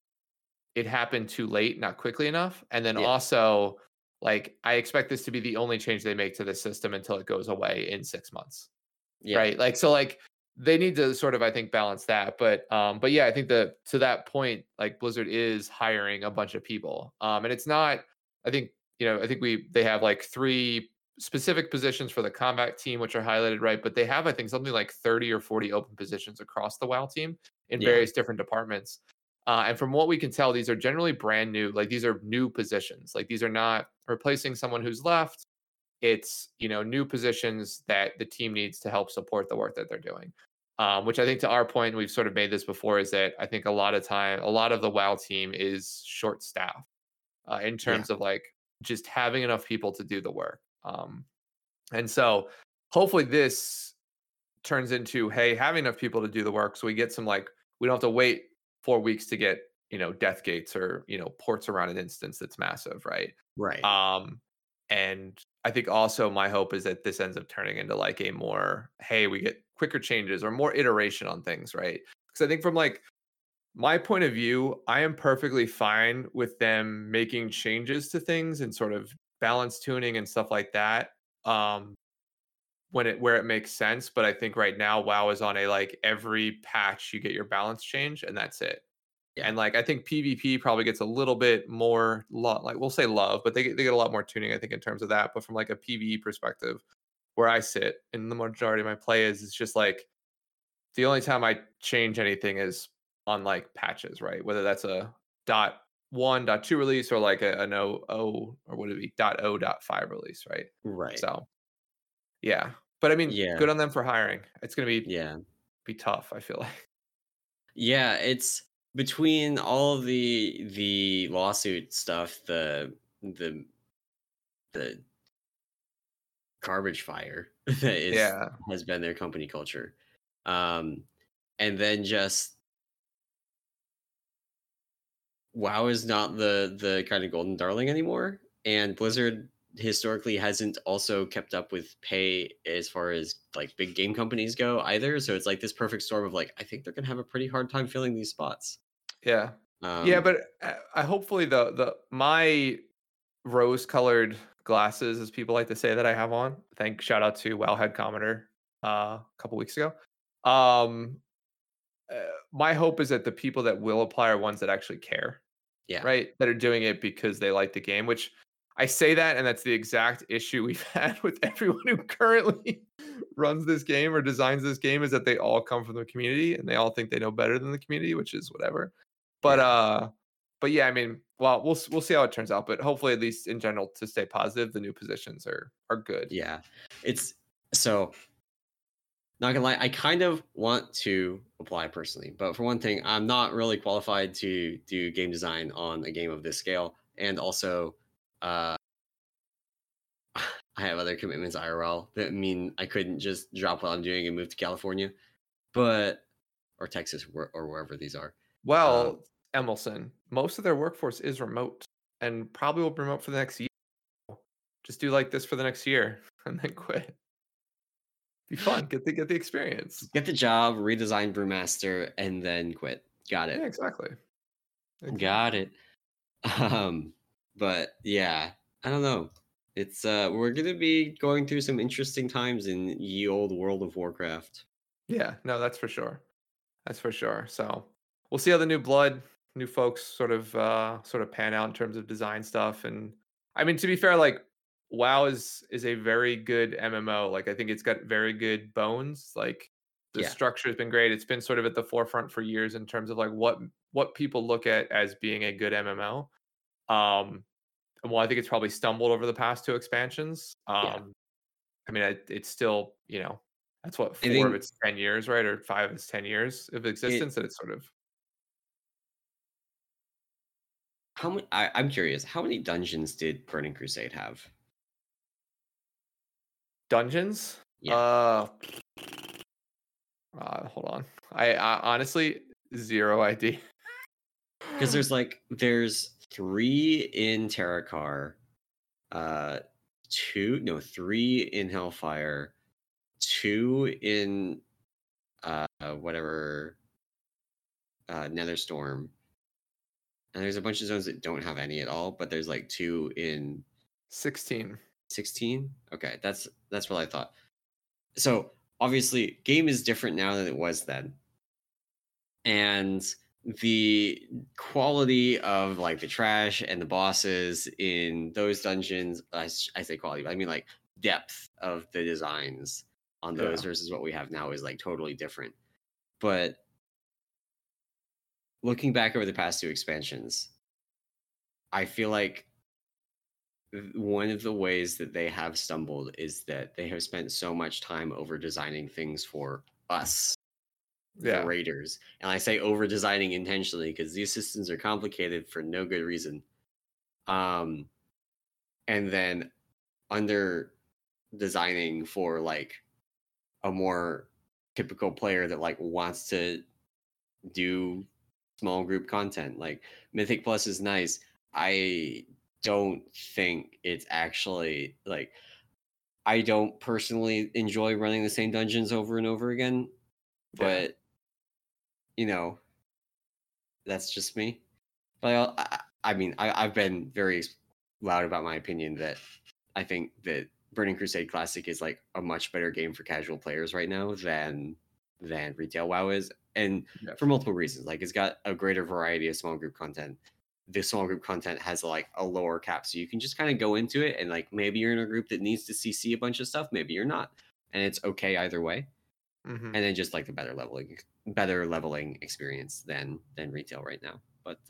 it happened too late, not quickly enough, and then Yeah. also like I expect this to be the only change they make to the system until it goes away in 6 months. Yeah. Right? Like so like they need to sort of I think balance that. But yeah, I think to that point, like Blizzard is hiring a bunch of people. And it's not I think, I think they have like 3 specific positions for the combat team which are highlighted, right? But they have I think something like 30 or 40 open positions across the WoW team in Yeah. various different departments. And from what we can tell, these are generally brand new. Like these are new positions. Like these are not replacing someone who's left. It's new positions that the team needs to help support the work that they're doing. Which I think to our point, we've sort of made this before, is that I think a lot of the WoW team is short staffed in Yeah. terms of like just having enough people to do the work. And so hopefully this turns into, hey, having enough people to do the work so we get some like we don't have to wait 4 weeks to get death gates or ports around an instance that's massive, right? Right. And I think also my hope is that this ends up turning into like a more, hey, we get quicker changes or more iteration on things, right? Because I think from like my point of view, I am perfectly fine with them making changes to things and sort of balance tuning and stuff like that. Where it makes sense. But I think right now WoW is on a like every patch you get your balance change and that's it. Yeah. And like I think PvP probably gets a little bit more like we'll say love, but they get a lot more tuning, I think, in terms of that. But from like a PvE perspective, where I sit in the majority of my play is it's just like the only time I change anything is on like patches, right? Whether that's a dot one, dot two release or like an O or would it be dot O dot five release, right? Right. So yeah. But I mean, Yeah. good on them for hiring. It's gonna Yeah. be tough, I feel like. Yeah. It's between all of the lawsuit stuff, the the garbage fire that Yeah. has been their company culture. Um, and then just WoW is not the kind of golden darling anymore, and Blizzard historically hasn't also kept up with pay as far as like big game companies go either. So it's like this perfect storm of like I think they're gonna have a pretty hard time filling these spots. Yeah. Yeah, Um, but I hopefully the my rose-colored glasses, as people like to say that I have on. Shout out to Wowhead Commenter a couple weeks ago. Um, my hope is that the people that will apply are ones that actually care, yeah, right? That are doing it because they like the game, which I say that, and that's the exact issue we've had with everyone who currently runs this game or designs this game is that they all come from the community and they all think they know better than the community, which is whatever. But yeah, but yeah, I mean, well, we'll see how it turns out. But hopefully, at least in general, to stay positive, the new positions are good. yeah. It's so not gonna lie, I kind of want to apply personally, but for one thing, I'm not really qualified to do game design on a game of this scale, and also, uh, I have other commitments IRL that mean I couldn't just drop what I'm doing and move to California, but or Texas or wherever these are. Um, Well, Emerson, most of their workforce is remote, and probably will be remote for the next year. Just do like this for the next year, and then quit. Be fun. Get the experience. get the job, redesign Brewmaster, and then quit. Got Yeah, it. exactly. Got Exactly. it. Um, but yeah, I don't know. It's we're gonna be going through some interesting times in ye old World of Warcraft. Yeah, no, that's for sure. That's for sure. So we'll see how the new blood, new folks sort of pan out in terms of design stuff and I mean, to be fair, like WoW is a very good MMO. Like I think it's got very good bones. Like the Yeah. structure has been great. It's been sort of at the forefront for years in terms of like what people look at as being a good MMO. And well, I think it's probably stumbled over the past two expansions. Yeah. I mean, it's still, that's what, I 4 of think its 10 years, right? Or 5 of its 10 years of it existence that it's sort of how many I'm curious, how many dungeons did Burning Crusade have? dungeons. Yeah. Uh, Hold on. I honestly zero idea. Because there's 3 in Terracar, uh 3 in Hellfire, 2 in whatever Netherstorm. And there's a bunch of zones that don't have any at all, but there's like 2 in 16. 16. Okay, that's what I thought. So obviously, game is different now than it was then, and the quality of like the trash and the bosses in those dungeons, I say quality, but I mean like depth of the designs on those Yeah. versus what we have now is like totally different. But looking back over the past 2 expansions, I feel like one of the ways that they have stumbled is that they have spent so much time over designing things for us, the Yeah. raiders. And I say over designing intentionally because these systems are complicated for no good reason. And then under designing for like a more typical player that like wants to do small group content. Like Mythic Plus is nice. I don't think it's actually like I don't personally enjoy running the same dungeons over and over again, Yeah. but you know, that's just me. But I mean, I've been very loud about my opinion that I think that Burning Crusade Classic is like a much better game for casual players right now than retail WoW is, and Yeah. for multiple reasons. Like it's got a greater variety of small group content. The small group content has like a lower cap, so you can just kind of go into it and like maybe you're in a group that needs to CC a bunch of stuff, maybe you're not, and it's okay either way. Mm-hmm. And then just like the better leveling experience than retail right now. But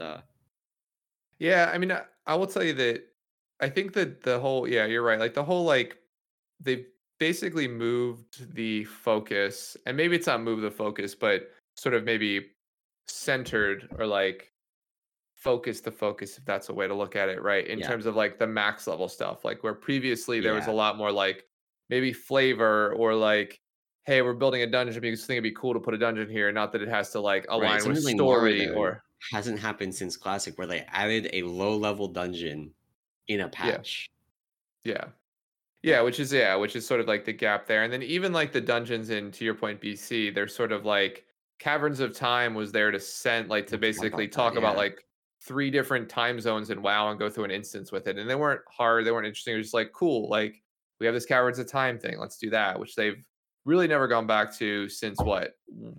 Yeah, I mean, I will tell you that I think that the whole, yeah, you're right. Like the whole, like, they've basically moved the focus, and maybe it's not move the focus, but sort of maybe centered or like focus the focus, if that's a way to look at it, right? In yeah, terms of like the max level stuff, like where previously there was a yeah, lot more like maybe flavor or like, hey, we're building a dungeon because we think it'd be cool to put a dungeon here, not that it has to like right. align with Something like story Morrowind or hasn't happened since Classic, where they added a low level dungeon in a yeah, patch. yeah. Yeah, Which is sort of like the gap there. And then even like the dungeons in, to your point, BC, they're sort of like Caverns of Time was there to send like I to forgot basically about that. talk about Yeah, like 3 different time zones in WoW and go through an instance with it. And they weren't hard, they weren't interesting. It was just like, cool, like we have this Caverns of Time thing. Let's do that, which they've really never gone back to since what?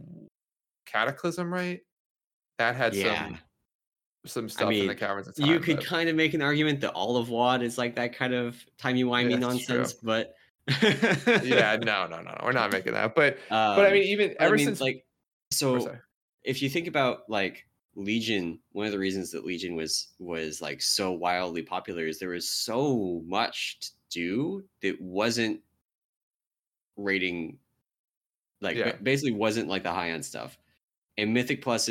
Cataclysm, right? That had yeah. some I stuff in the mean, Caverns of you Time, could but kind of make an argument that all of WoD is like that kind of timey-wimey yeah, it's true. nonsense, but Yeah, no. We're not making that. But I um, mean, even but I ever mean, since like, oh, so sorry. if you think about like Legion, one of the reasons that Legion was like so wildly popular is there was so much to do that wasn't rating like Yeah. basically wasn't like the high end stuff. And Mythic Plus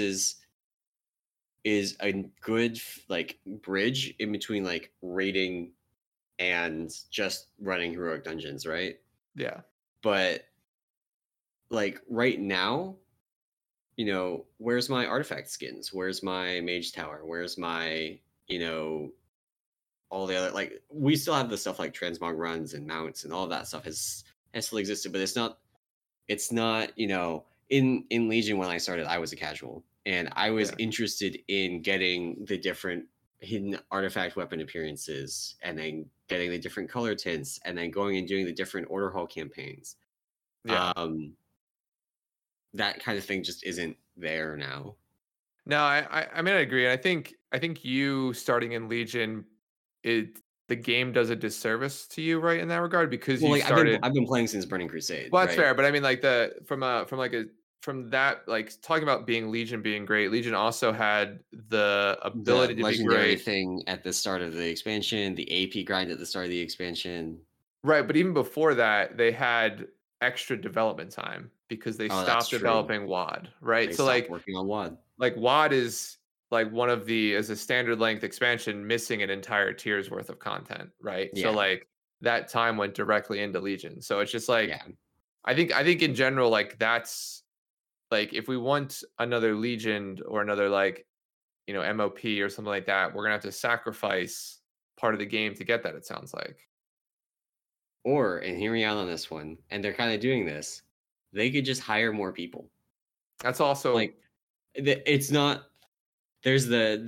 is a good like bridge in between like rating and just running heroic dungeons, right? Yeah. But like right now, where's my artifact skins? Where's my mage tower? Where's my, all the other like we still have the stuff like transmog runs and mounts and all of that stuff has still existed, but it's not, in Legion when I started, I was a casual and I was Yeah. interested in getting the different hidden artifact weapon appearances and then getting the different color tints and then going and doing the different order hall campaigns. Yeah. Um, that kind of thing just isn't there now. No, I mean I agree. And I think you starting in Legion, it the game does a disservice to you, right, in that regard, because Well, you like started. I've been playing since Burning Crusade, Well, that's right? fair, but I mean, like, from that, like, talking about being Legion being great, Legion also had the The ability to be legendary great. thing at the start of the expansion, the AP grind at the start of the expansion. Right, but even before that, they had extra development time because they Oh, that's stopped true. developing WoD, right? They So, stopped working on WoD. like WoD is like one of the as a standard length expansion missing an entire tier's worth of content, right? So, Yeah, like, that time went directly into Legion. So it's just like yeah. I think in general, like, that's like, if we want another Legion or another, like, MOP or something like that, we're gonna have to sacrifice part of the game to get that, it sounds like. Or, and hear me out on this one, and they're kind of doing this, they could just hire more people. That's also. Like, it's not. There's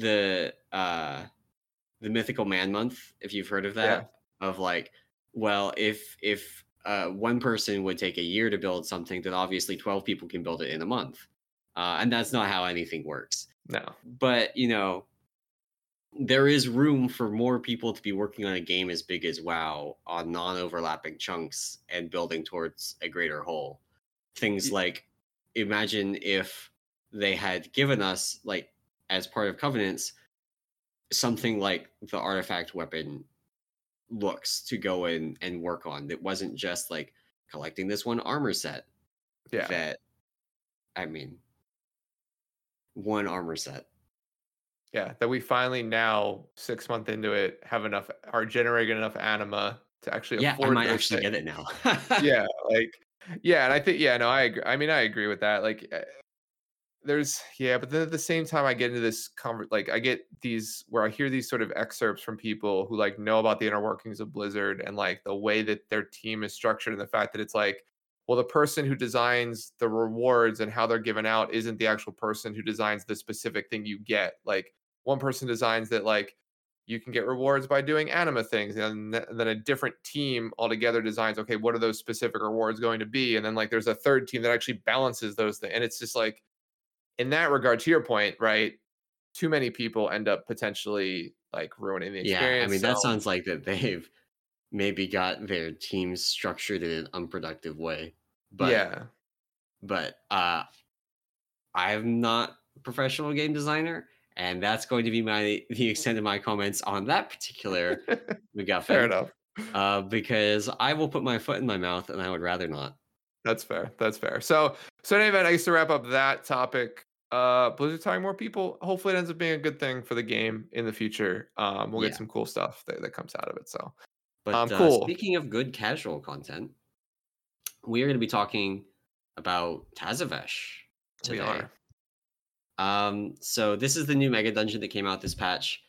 the mythical man month, if you've heard of Yeah. that, of like, well, if one person would take a year to build something, then obviously 12 people can build it in a month, and that's not how anything works. No. But there is room for more people to be working on a game as big as WoW on non-overlapping chunks and building towards a greater whole. Things like, imagine if they had given us, like, as part of Covenants, something like the artifact weapon looks to go in and work on. That wasn't just like collecting this one armor set. Yeah. That, I mean, one armor set. Yeah, that we finally now 6 months into it are generating enough anima to actually Yeah, I afford might those actually get things. it now. Yeah, like, yeah, and I think, yeah, no, I agree. I mean, I agree with that. Like, but then at the same time, I get into this like, I get these where I hear these sort of excerpts from people who, like, know about the inner workings of Blizzard and, like, the way that their team is structured, and the fact that it's like, well, the person who designs the rewards and how they're given out isn't the actual person who designs the specific thing you get. Like, one person designs that, like, you can get rewards by doing anima things, and then a different team altogether designs, okay, what are those specific rewards going to be? And then, like, there's a third team that actually balances those things, and it's just like, in that regard, to your point, right? Too many people end up potentially, like, ruining the Yeah, I experience. mean, that So sounds like that they've maybe got their teams structured in an unproductive way. But yeah, I'm not a professional game designer, and that's going to be the extent of my comments on that particular fair MacGuffin. enough. Because I will put my foot in my mouth, and I would rather not. That's fair. That's fair. So in any event, I guess to wrap up that topic, Blizzard hiring more people. Hopefully, it ends up being a good thing for the game in the future. We'll get Yeah. some cool stuff that comes out of it. So, But cool. speaking of good casual content, we are going to be talking about Tazavesh today. We are. So this is the new mega dungeon that came out this patch.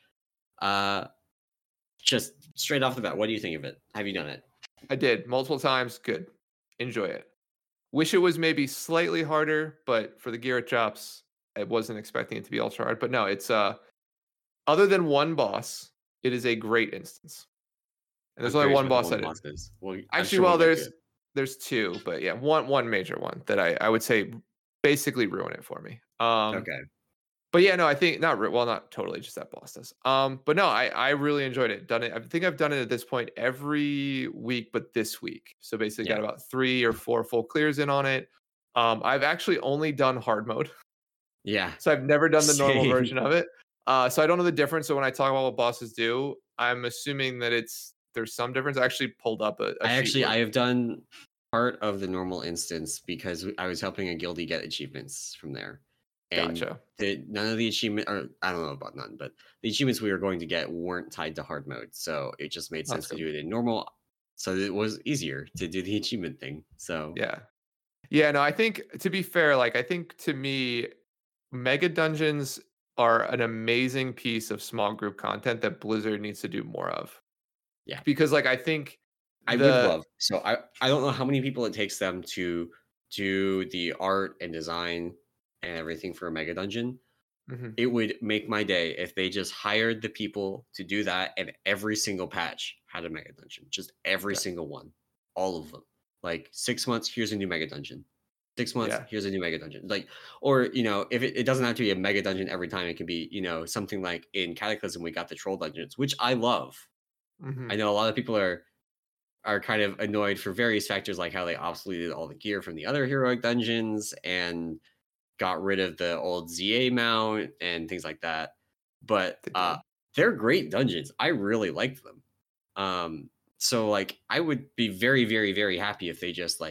Just straight off the bat, what do you think of it? Have you done it? I did multiple times. Good. Enjoy it. Wish it was maybe slightly harder, but for the Garrett chops, I wasn't expecting it to be ultra hard. But no, it's other than one boss, it is a great instance. And there's only one boss I did. Well, Actually, sure well, we'll there's two, but yeah, one major one that I would say basically ruin it for me. Okay. But yeah, no, I think not totally, just that boss does. But no, I really enjoyed it. Done it. I think I've done it at this point every week, but this week. So basically, got about 3 or 4 full clears in on it. I've actually only done hard mode. Yeah. So I've never done the normal version of it. So I don't know the difference. So when I talk about what bosses do, I'm assuming that there's some difference. I actually pulled up a sheet. I have done part of the normal instance because I was helping a guildie get achievements from there. And Gotcha. None of the achievement, or I don't know about none, but the achievements we were going to get weren't tied to hard mode. So it just made sense to do it in normal. So it was easier to do the achievement thing. So yeah. Yeah, no, I think, to be fair, like, I think to me, mega dungeons are an amazing piece of small group content that Blizzard needs to do more of. Yeah. Because, like, I think I would love. So I don't know how many people it takes them to do the art and design and everything for a mega dungeon. Mm-hmm. It would make my day if they just hired the people to do that, and every single patch had a mega dungeon. Just every single one. All of them. Like 6 months, here's a new mega dungeon. 6 months, here's a new mega dungeon. Like, or, if it doesn't have to be a mega dungeon every time, it can be, something like in Cataclysm, we got the troll dungeons, which I love. I know a lot of people are kind of annoyed for various factors, like how they obsoleted all the gear from the other heroic dungeons and got rid of the old ZA mount and things like that. But they're great dungeons. I really liked them. So like I would be very, very, very happy if they just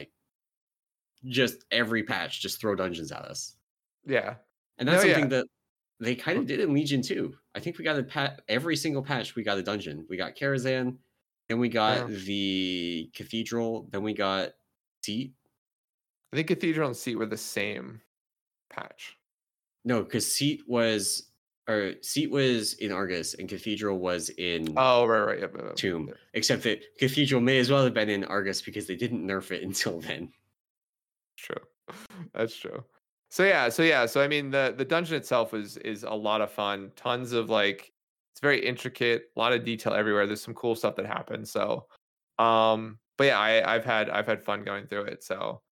every patch just throw dungeons at us. Yeah. And that's something that they kind of did in Legion too. I think we got every single patch we got a dungeon. We got Karazhan, then we got the Cathedral, then we got Seat. I think Cathedral and Seat were the same patch. No, because Seat was in Argus and Cathedral was in right. Tomb. Yep. Except that Cathedral may as well have been in Argus because they didn't nerf it until then. True. That's true. So I mean the dungeon itself is a lot of fun. Tons of it's very intricate, a lot of detail everywhere. There's some cool stuff that happens. So but yeah, I've had fun going through it. So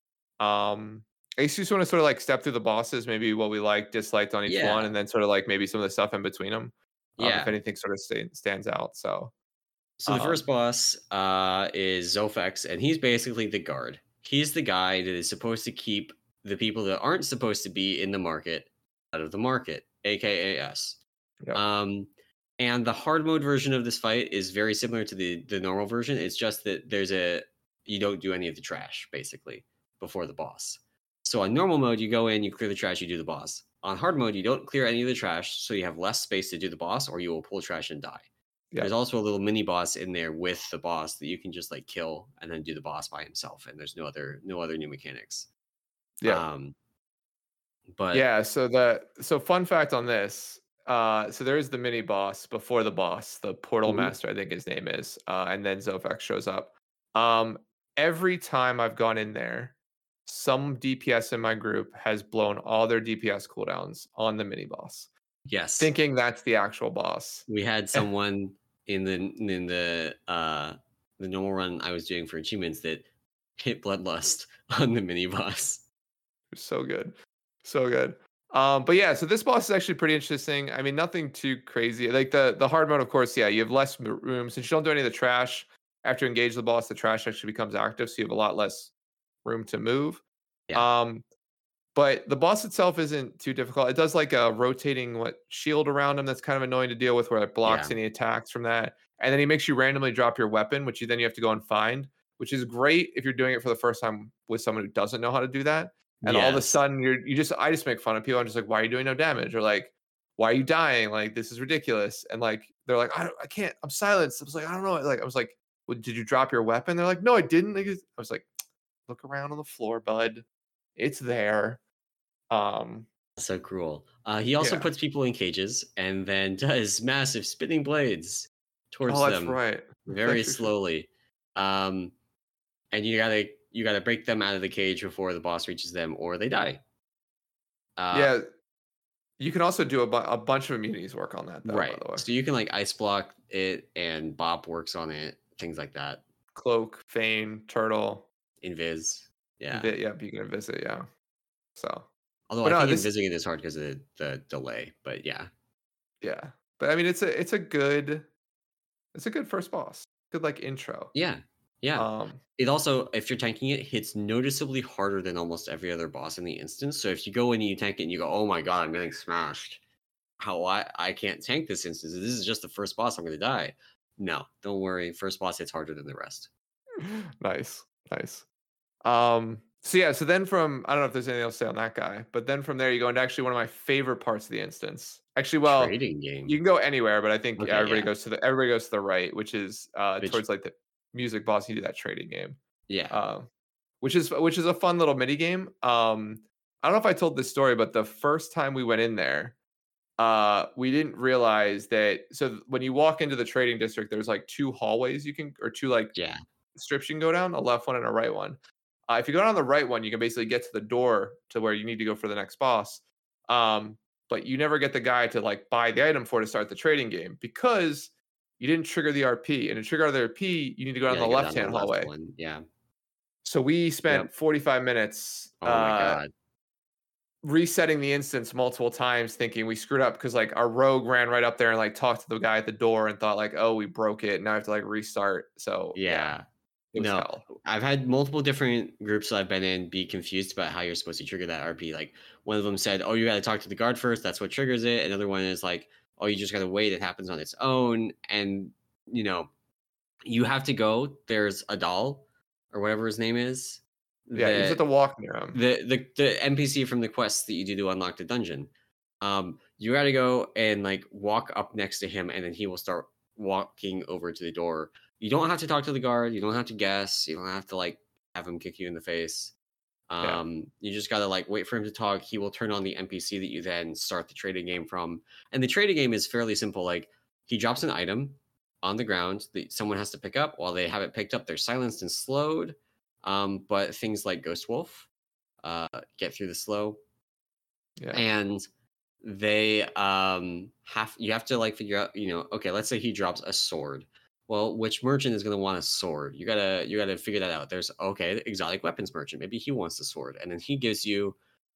I just want to sort of step through the bosses, maybe what we disliked on each one, and then sort of maybe some of the stuff in between them. If anything sort of stands out. So the first boss is Zofex, and he's basically the guard. He's the guy that is supposed to keep the people that aren't supposed to be in the market out of the market, aka us. Yep. And the hard mode version of this fight is very similar to the normal version. It's just that you don't do any of the trash basically before the boss. So on normal mode, you go in, you clear the trash, you do the boss. On hard mode, you don't clear any of the trash, so you have less space to do the boss, or you will pull trash and die. Yep. There's also a little mini boss in there with the boss that you can just kill and then do the boss by himself, and there's no other new mechanics. Yeah. But yeah, so fun fact on this. So there is the mini boss before the boss, the Portal Master, I think his name is, and then Zofex shows up. Every time I've gone in there, some DPS in my group has blown all their DPS cooldowns on the mini boss. Yes, thinking that's the actual boss. We had someone in the normal run I was doing for achievements that hit Bloodlust on the mini boss. So good. But yeah, so this boss is actually pretty interesting. I mean, nothing too crazy. The hard mode, of course, you have less room. Since you don't do any of the trash, after you engage the boss, the trash actually becomes active, so you have a lot less room to move. Yeah. But the boss itself isn't too difficult. It does a rotating shield around him that's kind of annoying to deal with, where it blocks any attacks from that. And then he makes you randomly drop your weapon, which you have to go and find, which is great if you're doing it for the first time with someone who doesn't know how to do that. And all of a sudden I just make fun of people. I'm just why are you doing no damage? Or why are you dying? This is ridiculous. And they're I can't, I'm silenced. I was I don't know. I was well, did you drop your weapon? They're no, I didn't. I was look around on the floor, bud. It's there. So cruel. He also puts people in cages and then does massive spinning blades towards them. Right. Very slowly. And you gotta break them out of the cage before the boss reaches them, or they die. You can also do a bunch of immunities work on that, though, right? By the way. So you can ice block it, and Bop works on it, things like that. Cloak, Feign, Turtle, Invis. Yeah. You can invis it. Yeah. So. Although I think invising it is hard because of the delay, but yeah. Yeah, but I mean, it's a good first boss. Good intro. Yeah. It also, if you're tanking it, hits noticeably harder than almost every other boss in the instance. So if you go in and you tank it and you go, oh my god, I'm getting smashed. How I can't tank this instance. This is just the first boss. I'm going to die. No, don't worry. First boss hits harder than the rest. Nice. So then from, I don't know if there's anything else to say on that guy, but then from there you go into actually one of my favorite parts of the instance. Actually, trading game. You can go anywhere, but I think everybody goes to the right, which is towards the music boss. You do that trading game. Yeah. Which is a fun little mini game. I don't know if I told this story, but the first time we went in there, we didn't realize that. So when you walk into the trading district, there's two hallways or two strips you can go down, a left one and a right one. If you go down the right one, you can basically get to the door to where you need to go for the next boss. But you never get the guy to buy the item to start the trading game because you didn't trigger the RP. And to trigger the RP, you need to go down the left-hand hallway. Yeah. So we spent 45 minutes. Oh my god. resetting the instance multiple times, thinking we screwed up because like our rogue ran right up there and like talked to the guy at the door and thought like, oh, we broke it. Now I have to like restart. So yeah, Yeah. it was No, hell. I've had multiple different groups that I've been in be confused about how you're supposed to trigger that RP. Like one of them said, "Oh, you got to talk to the guard first. That's what triggers it." Another one is like, "Oh, you just got to wait. It happens on its own." And you know, you have to go. There's a doll or whatever his name is. Yeah, you just have to walk near him. The NPC from the quests that you do to unlock the dungeon. You got to go and like walk up next to him, and then he will start walking over to the door. You don't have to talk to the guard. You don't have to guess. You don't have to like have him kick you in the face. You just gotta like wait for him to talk. He will turn on the NPC that you then start the trading game from. And the trading game is fairly simple. Like he drops an item on the ground that someone has to pick up. While they have it picked up, they're silenced and slowed. But things like Ghost Wolf get through the slow. Yeah. And they you have to like figure out, okay, let's say he drops a sword. Well, which merchant is going to want a sword? You gotta figure that out. There's the exotic weapons merchant. Maybe he wants a sword, and then he gives you,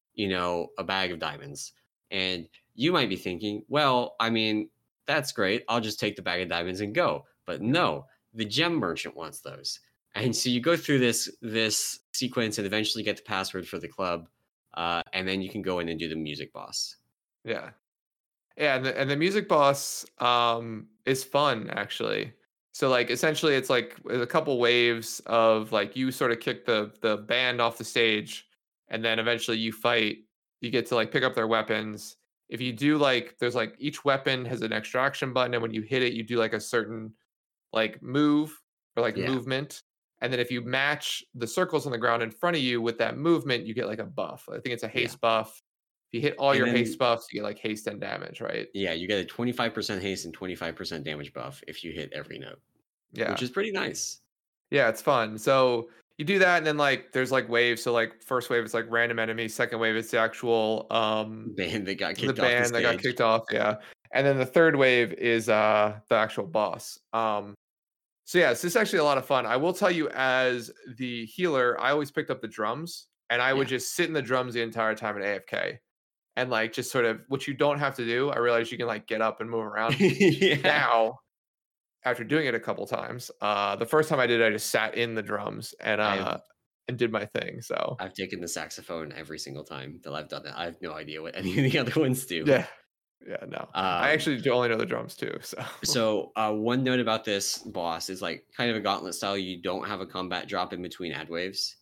a bag of diamonds. And you might be thinking, well, I mean, that's great. I'll just take the bag of diamonds and go. But no, the gem merchant wants those. And so you go through this sequence and eventually get the password for the club, and then you can go in and do the music boss. Yeah, yeah, and the music boss is fun actually. So like essentially it's like a couple waves of like you sort of kick the band off the stage and then eventually you fight. You get to like pick up their weapons. If you do like there's like each weapon has an extraction button and when you hit it you do like a certain like move or like movement. And then if you match the circles on the ground in front of you with that movement, you get like a buff. I think it's a haste buff. If you hit all your haste buffs, you get like haste and damage, right? Yeah, you get a 25% haste and 25% damage buff if you hit every note. Yeah. Which is pretty nice. Yeah, it's fun. So you do that, and then like there's like waves. So like first wave is like random enemies. Second wave is the actual band that got kicked off the band that got kicked off. Yeah. And then the third wave is the actual boss. So yeah, this is actually a lot of fun. I will tell you, as the healer, I always picked up the drums, and I would just sit in the drums the entire time at AFK. And like just sort of what you don't have to do. I realize you can like get up and move around. Now, after doing it a couple times, the first time I did, I just sat in the drums and did my thing. So I've taken the saxophone every single time that I've done it. I have no idea what any of the other ones do. Yeah. Yeah, no. I actually do only know the drums too. So one note about this boss is like kind of a gauntlet style. You don't have a combat drop in between ad waves.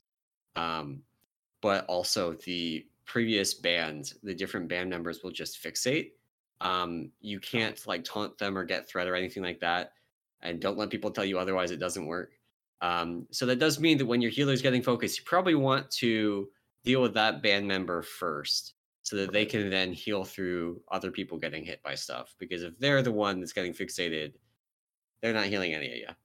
But also the previous bands, the different band members will just fixate. You can't like taunt them or get threat or anything like that. And don't let people tell you otherwise, it doesn't work. So that does mean that when your healer is getting focused, you probably want to deal with that band member first so that they can then heal through other people getting hit by stuff. Because if they're the one that's getting fixated, they're not healing any of you.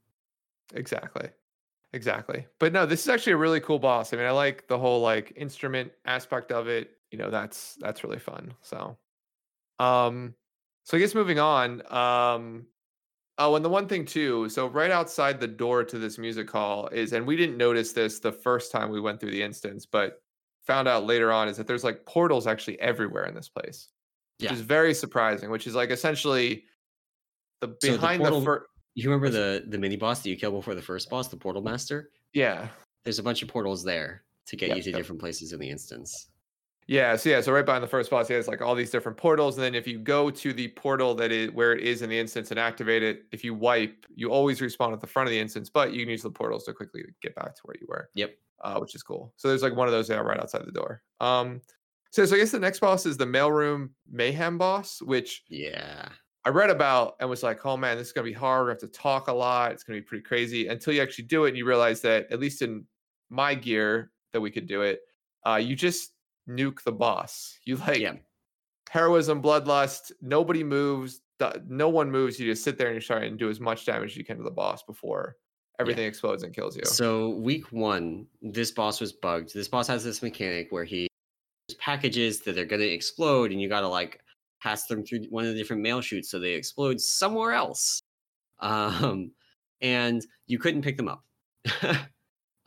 Exactly. But no, this is actually a really cool boss. I mean, I like the whole like instrument aspect of it. That's really fun. So I guess moving on. Oh, and the one thing too, so right outside the door to this music hall is, and we didn't notice this the first time we went through the instance, but found out later on, is that there's like portals actually everywhere in this place. Which is very surprising, which is like essentially the behind the first. You remember the mini boss that you killed before the first boss, the portal master? Yeah. There's a bunch of portals there to get you to different places in the instance. Yeah, so right behind the first boss, there's like all these different portals, and then if you go to the portal that is where it is in the instance and activate it, if you wipe, you always respawn at the front of the instance, but you can use the portals to quickly get back to where you were. Yep. Which is cool. So there's like one of those there right outside the door. So I guess the next boss is the mailroom mayhem boss, which I read about and was like, oh man, this is gonna be hard. We have to talk a lot. It's gonna be pretty crazy until you actually do it and you realize that at least in my gear that we could do it, you just nuke the boss. You like heroism, bloodlust. Nobody moves. No one moves. You just sit there and you try and do as much damage as you can to the boss before everything explodes and kills you. So week 1, this boss was bugged. This boss has this mechanic where he packages that are going to explode, and you got to like pass them through one of the different mail chutes so they explode somewhere else. And you couldn't pick them up.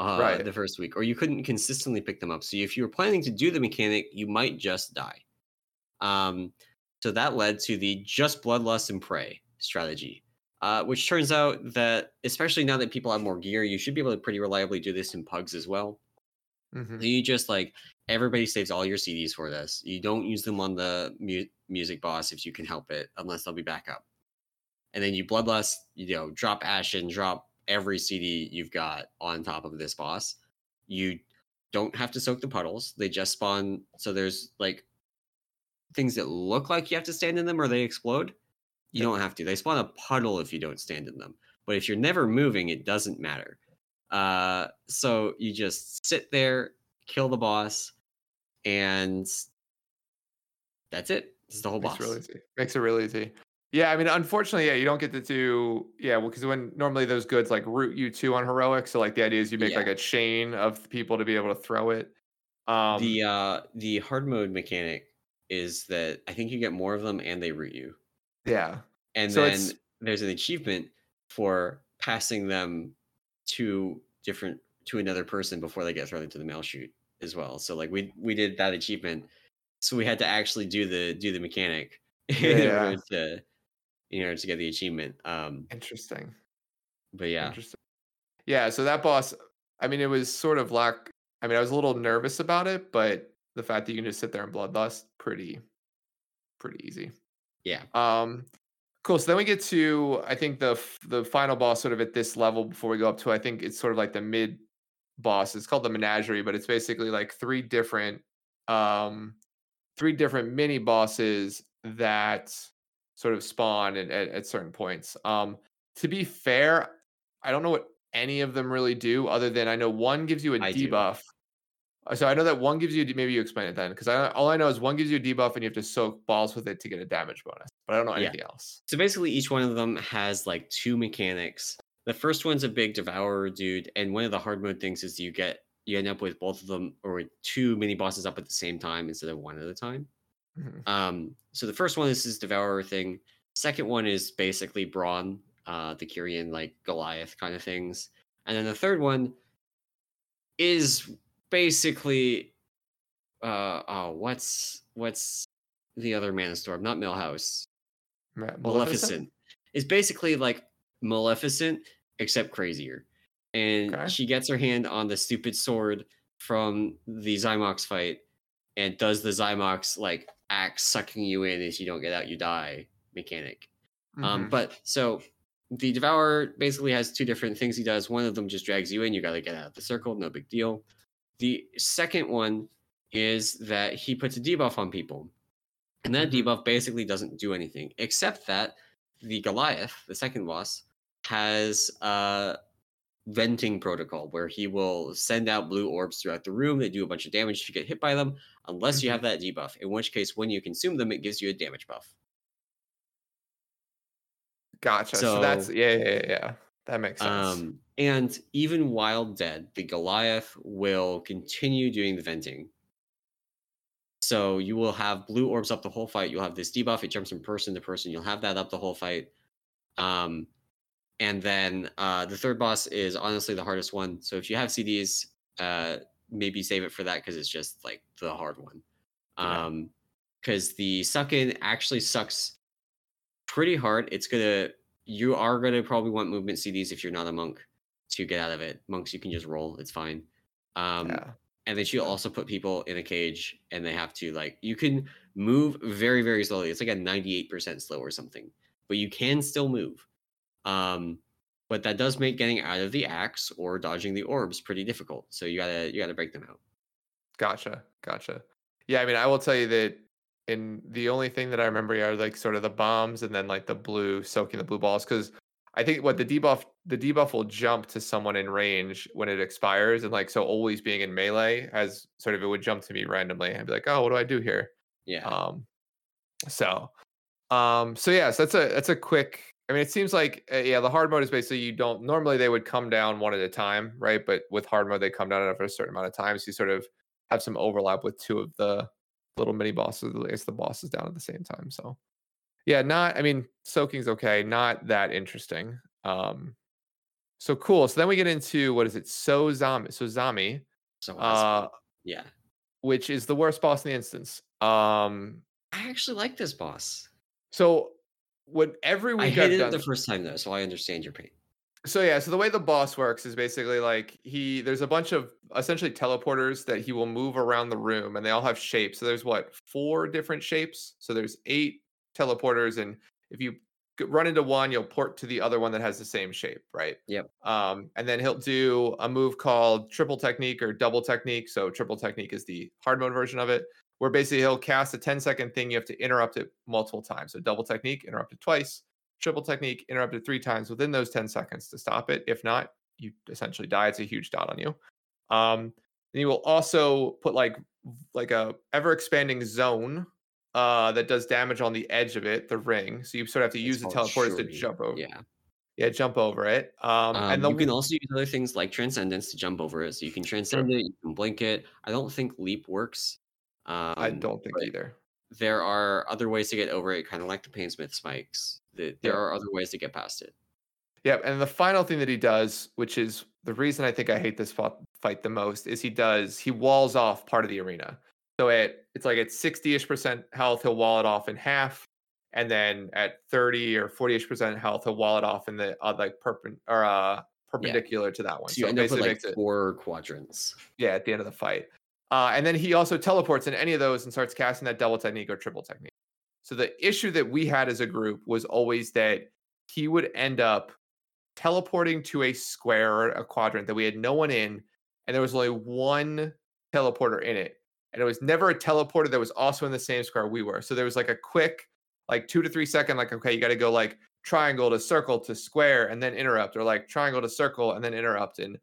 Right. the first week, or you couldn't consistently pick them up. So if you were planning to do the mechanic, you might just die. Um, so that led to the just bloodlust and pray strategy, which turns out that, especially now that people have more gear, you should be able to pretty reliably do this in pugs as well. So you just like, everybody saves all your CDs for this. You don't use them on the music boss if you can help it, unless they'll be back up. And then you bloodlust, drop Ashen, drop every CD you've got on top of this boss. You don't have to soak the puddles. They just spawn. So there's like things that look like you have to stand in them or they explode. You don't have to. They spawn a puddle if you don't stand in them. But if you're never moving, it doesn't matter. So you just sit there, kill the boss, and that's it. This is the whole boss. Makes it really easy. Yeah, I mean, unfortunately, you don't get to do, because when normally those goods like root you to on heroic, so like the idea is you make like a chain of people to be able to throw it. The hard mode mechanic is that I think you get more of them and they root you. Yeah. And so then there's an achievement for passing them to another person before they get thrown into the mail chute as well. So like we did that achievement, so we had to actually do the mechanic in order to get the achievement. Interesting. But yeah. Interesting. Yeah, so that boss, I mean, it was sort of I was a little nervous about it, but the fact that you can just sit there and bloodlust, pretty easy. Yeah. Cool. So then we get to, I think the final boss sort of at this level before we go up to, I think it's sort of like the mid boss. It's called the Menagerie, but it's basically like three different mini bosses that sort of spawn at certain points. To be fair, I don't know what any of them really do, other than I know one gives you a debuff. So I know that one gives you, maybe you explain it then, because all I know is one gives you a debuff and you have to soak balls with it to get a damage bonus, but I don't know anything else. So basically each one of them has like two mechanics. The first one's a big devourer dude, and one of the hard mode things is you end up with both of them or two mini bosses up at the same time instead of one at a time. So the first one is this devourer thing. Second one is basically Brawn, the Kyrian, like Goliath kind of things. And then the third one is basically what's the other Mana Storm? Not Millhouse. Maleficent. Is basically like Maleficent except crazier. And she gets her hand on the stupid sword from the Zymox fight and does the Zymox like axe sucking you in. If you don't get out, you die mechanic. But so the Devourer basically has two different things he does. One of them just drags you in. You got to get out of the circle. No big deal. The second one is that he puts a debuff on people. And that debuff basically doesn't do anything, except that the Goliath, the second boss, has a venting protocol where he will send out blue orbs throughout the room. They do a bunch of damage if you get hit by them, unless you have that debuff, in which case, when you consume them, it gives you a damage buff. Gotcha. So that's, yeah. That makes sense. And even while dead, the Goliath will continue doing the venting. So you will have blue orbs up the whole fight. You'll have this debuff. It jumps from person to person. You'll have that up the whole fight. And then the third boss is honestly the hardest one. So if you have CDs, maybe save it for that because it's just like the hard one. Because the suck-in actually sucks pretty hard. You are gonna probably want movement CDs if you're not a monk to get out of it. Monks, you can just roll. It's fine. And then she'll also put people in a cage and they have to you can move very, very slowly. It's like a 98% slow or something, but you can still move. But that does make getting out of the axe or dodging the orbs pretty difficult. So you gotta break them out. Gotcha. Yeah, I mean, I will tell you that the only thing that I remember are like sort of the bombs and then like the blue soaking the blue balls, because I think the debuff will jump to someone in range when it expires, and so always being in melee as sort of, it would jump to me randomly. I'd be like, oh, what do I do here? Yeah. So that's a quick. I mean, it seems like the hard mode is basically you don't normally they would come down one at a time, right? But with hard mode they come down after a certain amount of time, so you sort of have some overlap with two of the little mini bosses, at least the bosses down at the same time. So yeah, soaking's okay, not that interesting. So cool. So then we get into what is it? Sozami, So uh, yeah. which is the worst boss in the instance. I actually like this boss. So what every I week I've hated it done. the first time though, so I understand your pain. So yeah, so the way the boss works is basically like there's a bunch of essentially teleporters that he will move around the room, and they all have shapes. So there's what, 4 different shapes. So there's 8 teleporters, and if you run into one, you'll port to the other one that has the same shape, right? Yep. And then he'll do a move called triple technique or double technique. So triple technique is the hard mode version of it, where basically he'll cast a 10-second thing. You have to interrupt it multiple times. So double technique, interrupt it twice. Triple technique, interrupted 3 times within those 10 seconds to stop it. If not, you essentially die. It's a huge dot on you. Then you will also put like a ever expanding zone that does damage on the edge of it, the ring. So you sort of have to use the teleporters to jump over. Yeah, jump over it. And you can also use other things like Transcendence to jump over it. So you can transcend it, you can blink it. I don't think Leap works. I don't think either. There are other ways to get over it, kind of like the Painsmith spikes. There are other ways to get past it. Yep, and the final thing that he does, which is the reason I think I hate this fight the most, is he walls off part of the arena. So it's like at 60-ish% health, he'll wall it off in half, and then at 30 or 40-ish% health, he'll wall it off in the like perpendicular to that one. So you end up with like 4 quadrants. Yeah, at the end of the fight. And then he also teleports in any of those and starts casting that double technique or triple technique. So the issue that we had as a group was always that he would end up teleporting to a square or a quadrant that we had no one in, and there was only one teleporter in it. And it was never a teleporter that was also in the same square we were. So there was like a quick, like 2 to 3 second, like, okay, you got to go like triangle to circle to square and then interrupt, or like triangle to circle and then interrupt. And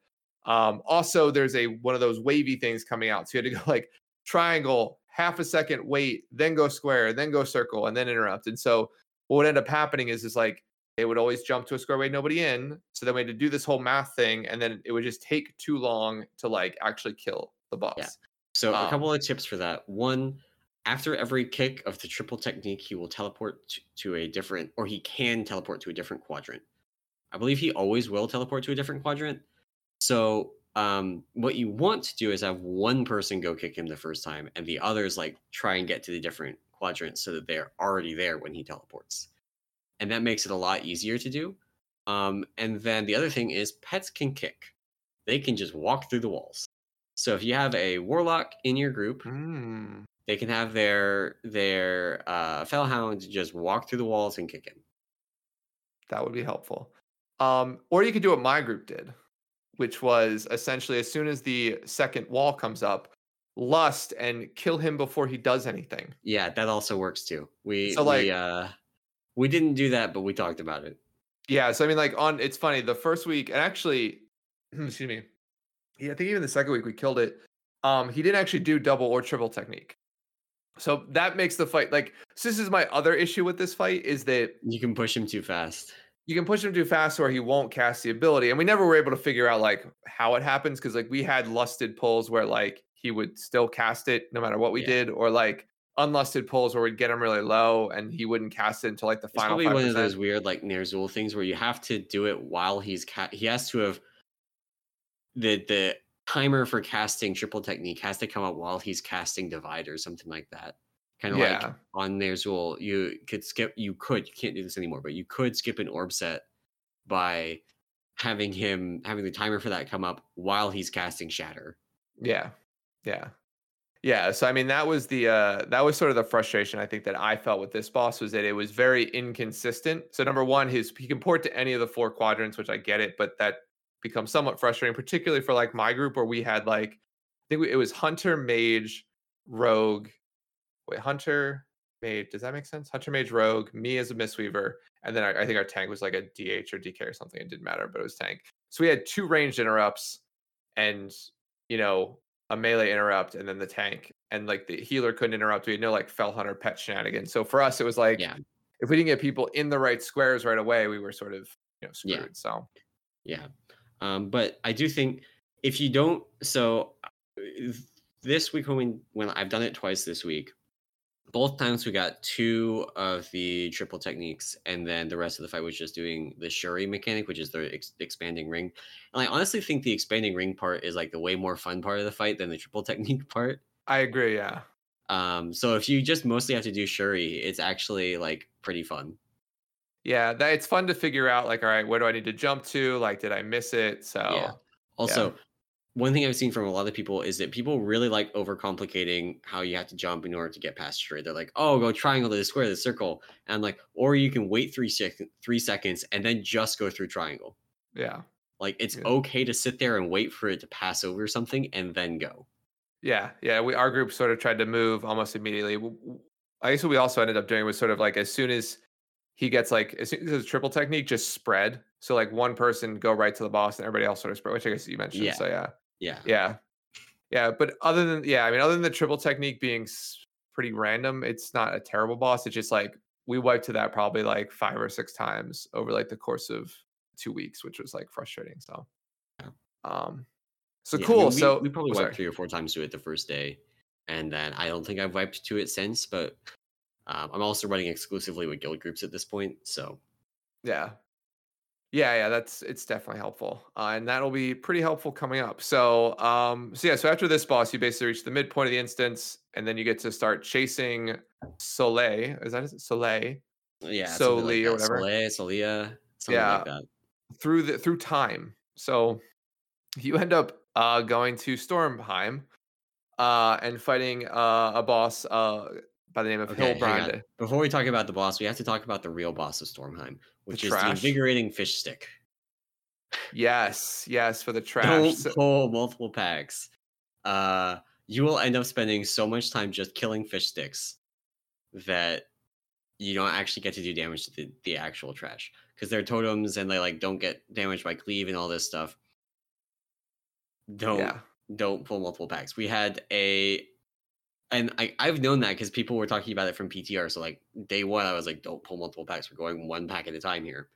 also there's one of those wavy things coming out. So you had to go like triangle, half a second, wait, then go square, then go circle, and then interrupt. And so what would end up happening is like, they would always jump to a square with nobody in. So then we had to do this whole math thing, and then it would just take too long to like actually kill the boss. Yeah. So a couple of tips for that. One, after every kick of the triple technique, he will teleport to a different, or he can teleport to a different quadrant. I believe he always will teleport to a different quadrant. So what you want to do is have one person go kick him the first time, and the others like try and get to the different quadrants so that they're already there when he teleports. And that makes it a lot easier to do. And then the other thing is pets can kick. They can just walk through the walls. So if you have a warlock in your group, they can have their Fellhound just walk through the walls and kick him. That would be helpful. Or you could do what my group did, which was essentially as soon as the second wall comes up, lust and kill him before he does anything. Yeah, that also works too. We didn't do that, but we talked about it. Yeah, so I mean, like it's funny, the first week, and actually, excuse me, yeah, I think even the second week we killed it. He didn't actually do double or triple technique. So that makes the fight like, so this is my other issue with this fight is that you can push him too fast. You can push him too fast or he won't cast the ability. And we never were able to figure out like how it happens, because like we had lusted pulls where like he would still cast it no matter what we did, or like unlusted pulls where we'd get him really low and he wouldn't cast it until like the final 5%. It's probably one of those weird like Ner'zhul things where you have to do it while he has to have the timer for casting triple technique has to come up while he's casting divide or something like that. Kind of like on Ner'zhul, you can't do this anymore, but you could skip an orb set by having the timer for that come up while he's casting Shatter. Yeah. So I mean, that was sort of the frustration I think that I felt with this boss, was that it was very inconsistent. So number one, he can port to any of the 4 quadrants, which I get it, but that becomes somewhat frustrating, particularly for like my group where we had like, I think it was Hunter, Mage, Rogue. Wait, Hunter, Mage, does that make sense? Hunter, Mage, Rogue, me as a Mistweaver, and then I think our tank was like a DH or DK or something. It didn't matter, but it was tank. So we had 2 ranged interrupts and, a melee interrupt, and then the tank. And like the healer couldn't interrupt. We had no like Fell Hunter pet shenanigans. So for us, it was like, if we didn't get people in the right squares right away, we were sort of screwed. So but I do think if you don't, so this week when I've done it twice this week, Both times we got 2 of the triple techniques, and then the rest of the fight was just doing the Shuri mechanic, which is the expanding ring. And I honestly think the expanding ring part is, like, the way more fun part of the fight than the triple technique part. I agree, yeah. So if you just mostly have to do Shuri, it's actually, like, pretty fun. Yeah, it's fun to figure out, like, all right, where do I need to jump to? Like, did I miss it? Yeah. So, yeah. Also, one thing I've seen from a lot of people is that people really like overcomplicating how you have to jump in order to get past Shuri. They're like, "Oh, go triangle to the square, to the circle," and I'm like, or you can wait 3 seconds and then just go through triangle. Yeah. Like, it's Yeah. okay to sit there and wait for it to pass over something and then go. Yeah, yeah. Our group sort of tried to move almost immediately. I guess what we also ended up doing was sort of like as soon as he gets like as soon as it's triple technique, just spread. So like one person go right to the boss and everybody else sort of spread, which I guess you mentioned. Yeah. So yeah, Yeah. yeah, yeah. But other than the triple technique being pretty random, it's not a terrible boss. It's just like we wiped to that probably like 5 or 6 times over like the course of 2 weeks, which was like frustrating. So, Yeah. um, so Yeah, I cool. mean, we So, we probably oh, wiped sorry. 3 or 4 times to it the first day, and then I don't think I've wiped to it since, but, I'm also running exclusively with guild groups at this point, so Yeah. Yeah, yeah, it's definitely helpful, and that'll be pretty helpful coming up. So after this boss, you basically reach the midpoint of the instance, and then you get to start chasing Soleil. Is that it? Soleil, yeah, something like Soli, or that. whatever. Solia, something like Yeah, that. through time. So you end up going to Stormheim and fighting a boss by the name of Okay, hang on. Hilbrande, Before we talk about the boss, we have to talk about the real boss of Stormheim, the which is the trash. invigorating fish stick. Yes, yes, for the trash. Don't pull multiple packs. You will end up spending so much time just killing fish sticks that you don't actually get to do damage to the actual trash because they're totems and they like don't get damaged by cleave and all this stuff. Don't Yeah. don't pull multiple packs. We had and I've known that because people were talking about it from PTR. So like day one, I was like, don't pull multiple packs. We're going one pack at a time here.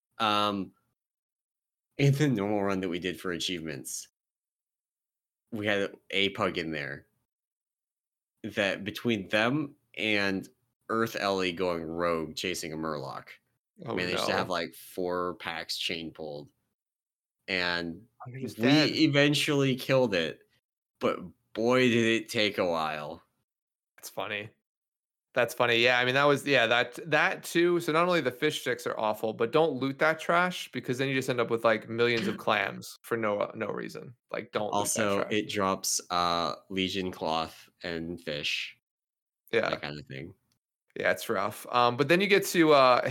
In the normal run that we did for achievements, we had a pug in there that between them and Earth Ellie going rogue chasing a Murloc Oh managed to have no. like 4 packs chain pulled. And Oh, you're just we dead. eventually killed it, but boy did it take a while. That's funny. That's funny. Yeah, I mean that too. So not only the fish sticks are awful, but don't loot that trash because then you just end up with like millions of clams for no reason. Like don't loot that Also, trash. it drops Legion cloth and fish, Yeah. that kind of thing. Yeah, it's rough. But then you get to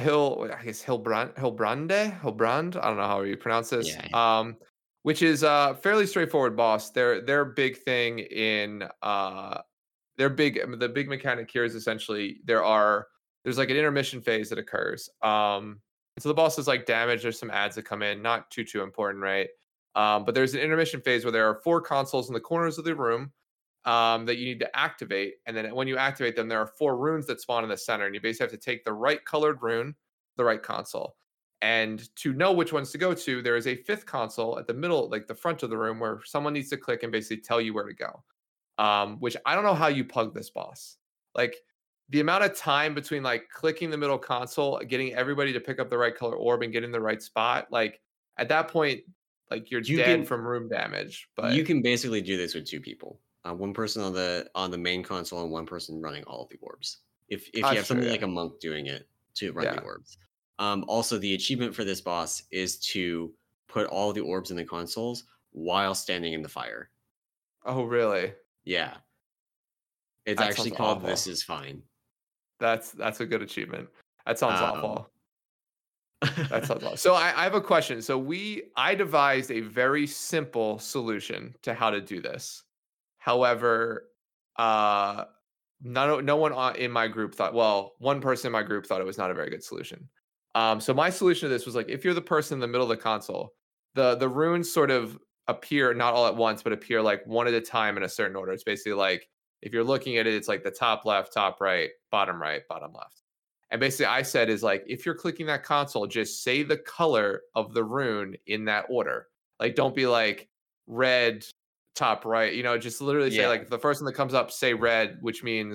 Hilbrand. I don't know how you pronounce this. Yeah. Which is a fairly straightforward boss. Their big thing in the big mechanic here is essentially there's like an intermission phase that occurs. So the boss is like damage. There's some ads that come in, not too important, right? But there's an intermission phase where there are 4 consoles in the corners of the room that you need to activate, and then when you activate them, there are 4 runes that spawn in the center, and you basically have to take the right colored rune, the right console. And to know which ones to go to, there is a 5th console at the middle, like the front of the room, where someone needs to click and basically tell you where to go. Which I don't know how you pug this boss. Like the amount of time between like clicking the middle console, getting everybody to pick up the right color orb and get in the right spot, like at that point, like you're You dead can from room damage. you But can basically do this with 2 people. One person on the main console and one person running all of the orbs. If you that's have true. something Yeah. like a monk doing it to run the Yeah. orbs. Also, the achievement for this boss is to put all the orbs in the consoles while standing in the fire. Oh, really? Yeah. It's That actually sounds called awful. This Is Fine. That's a good achievement. That sounds Um awful. That sounds awful. So I have a question. So I devised a very simple solution to how to do this. However, uh, no one in my group thought. Well, one person in my group thought it was not a very good solution. So my solution to this was like, if you're the person in the middle of the console, the runes sort of appear not all at once, but appear like one at a time in a certain order. It's basically like if you're looking at it, it's like the top left, top right, bottom left. And basically, I said is like if you're clicking that console, just say the color of the rune in that order. Like, don't be like red, top right. Just literally say Yeah. like the first one that comes up, say red, which means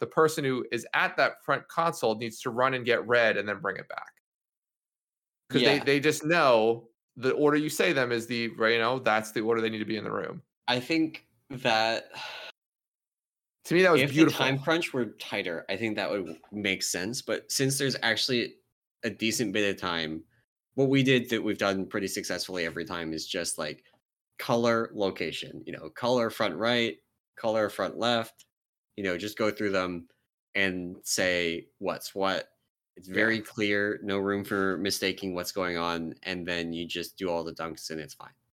the person who is at that front console needs to run and get red and then bring it back. Because they just know the order you say them is the right, that's the order they need to be in the room. I think that to me that was beautiful. If the time crunch were tighter, I think that would make sense. But since there's actually a decent bit of time, what we did that we've done pretty successfully every time is just like color location, color front right, color front left, just go through them and say what's what. It's very clear, no room for mistaking what's going on, and then you just do all the dunks and it's fine.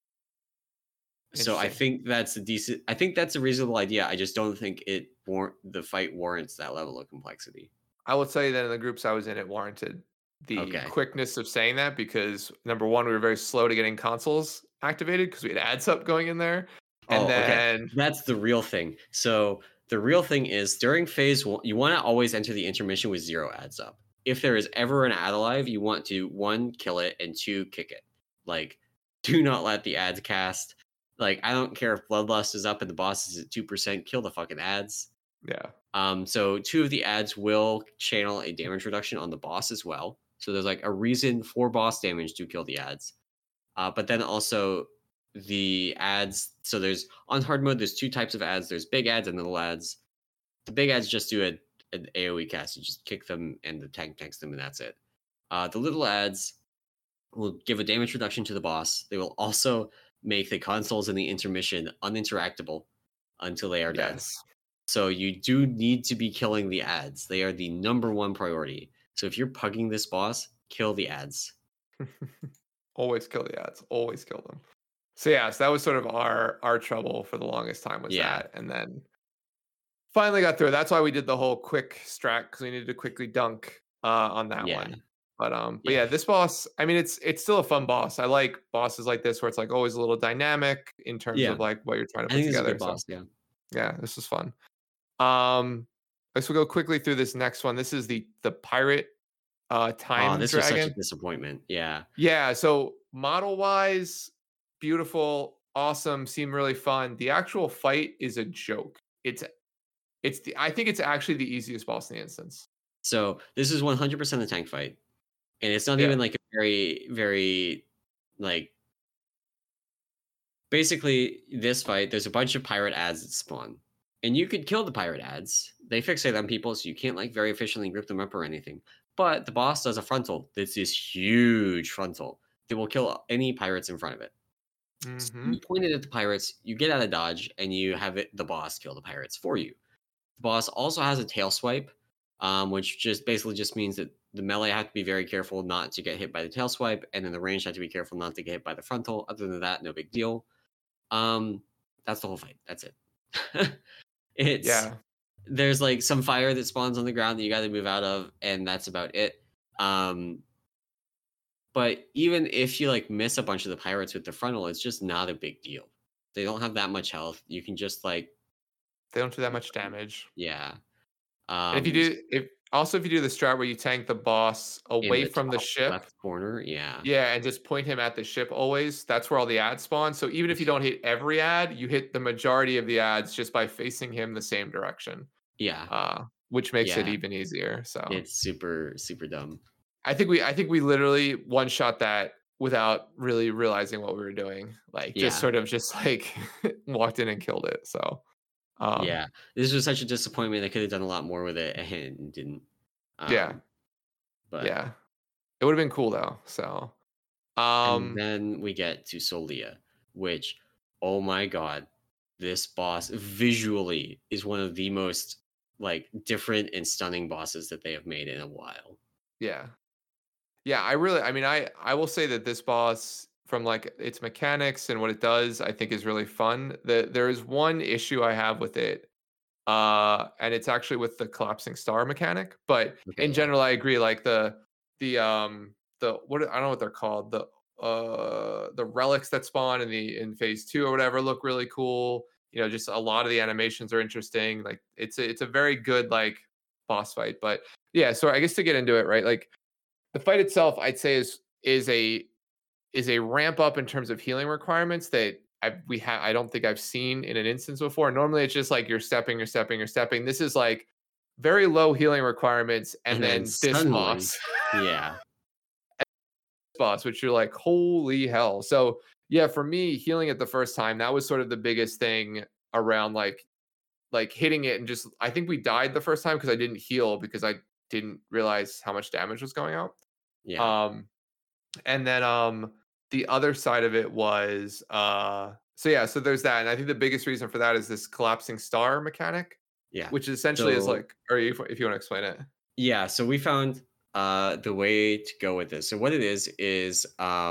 So I think that's a reasonable idea. I just don't think the fight warrants that level of complexity. I will tell you that in the groups I was in, it warranted the quickness of saying that because number one, we were very slow to getting consoles activated because we had ads up going in there. And then that's the real thing. So the real thing is during phase 1, you want to always enter the intermission with 0 ads up. If there is ever an ad alive, you want to 1, kill it, and 2, kick it. Like, do not let the ads cast. Like, I don't care if Bloodlust is up and the boss is at 2%, kill the fucking ads. Yeah. So 2 of the ads will channel a damage reduction on the boss as well. So there's like a reason for boss damage to kill the ads. But then also the ads, so there's on hard mode, there's 2 types of ads. There's big ads and little ads. The big ads just do an AoE cast. You just kick them and the tank tanks them and that's it. The little ads will give a damage reduction to the boss. They will also make the consoles in the intermission uninteractable until they are dead. So you do need to be killing the ads. They are the number 1 priority. So if you're pugging this boss, kill the ads. Always kill the ads. Always kill them. So so that was sort of our trouble for the longest time was that. And then finally got through it. That's why we did the whole quick strat because we needed to quickly dunk on that one. But this boss, I mean, it's still a fun boss. I like bosses like this where it's like always a little dynamic in terms of like what you're trying to put together. It's a good boss, yeah, this is fun. Let's go quickly through this next one. This is the pirate time dragon. This was such a disappointment. Yeah. So model wise, beautiful, awesome, seemed really fun. The actual fight is a joke. I think it's actually the easiest boss in the instance. So this is 100% a tank fight, and it's not even like a very, very like. Basically, this fight, there's a bunch of pirate ads that spawn. And you could kill the pirate ads. They fixate on people, so you can't like very efficiently grip them up or anything. But the boss does a frontal. That's this huge frontal that will kill any pirates in front of it. So you point it at the pirates, you get out of dodge, and you have the boss kill the pirates for you. The boss also has a tail swipe, which just basically just means that the melee have to be very careful not to get hit by the tail swipe, and then the range have to be careful not to get hit by the frontal. Other than that, no big deal. That's the whole fight. That's it. There's like some fire that spawns on the ground that you got to move out of, and that's about it. But even if you like miss a bunch of the pirates with the frontal, it's just not a big deal. They don't have that much health. You can just like they don't do that much damage. Yeah. If you do the strat where you tank the boss away from the ship, left corner, yeah, and just point him at the ship always. That's where all the ads spawn. So even if you don't hit every ad, you hit the majority of the ads just by facing him the same direction. Yeah, which makes it even easier. So it's super super dumb. I think we literally one shot that without really realizing what we were doing. Like just sort of just like walked in and killed it. So. This was such a disappointment. I could have done a lot more with it and didn't. But it would have been cool though. So, and then we get to Solia, which, oh my god, this boss visually is one of the most like different and stunning bosses that they have made in a while. Yeah. I will say that this boss, from like its mechanics and what it does, I think is really fun. There is one issue I have with it, and it's actually with the collapsing star mechanic. But in general, I agree. Like the what I don't know what they're called, the relics that spawn in phase 2 or whatever look really cool. Just a lot of the animations are interesting. Like it's a very good like boss fight. But so I guess to get into it, right? Like the fight itself, I'd say is a ramp up in terms of healing requirements that I don't think I've seen in an instance before. Normally it's just like you're stepping. This is like very low healing requirements, and then then this suddenly, boss. yeah, Boss, which you're like, holy hell. So yeah, for me, healing it the first time, that was sort of the biggest thing around like hitting it, and just I think we died the first time because I didn't heal because I didn't realize how much damage was going out. yeah, Um and then the other side of it was so yeah, so there's that. And I think the biggest reason for that is this collapsing star mechanic, yeah. which essentially is So like, or if you want to explain it. yeah, so we found the way to go with this. So what it is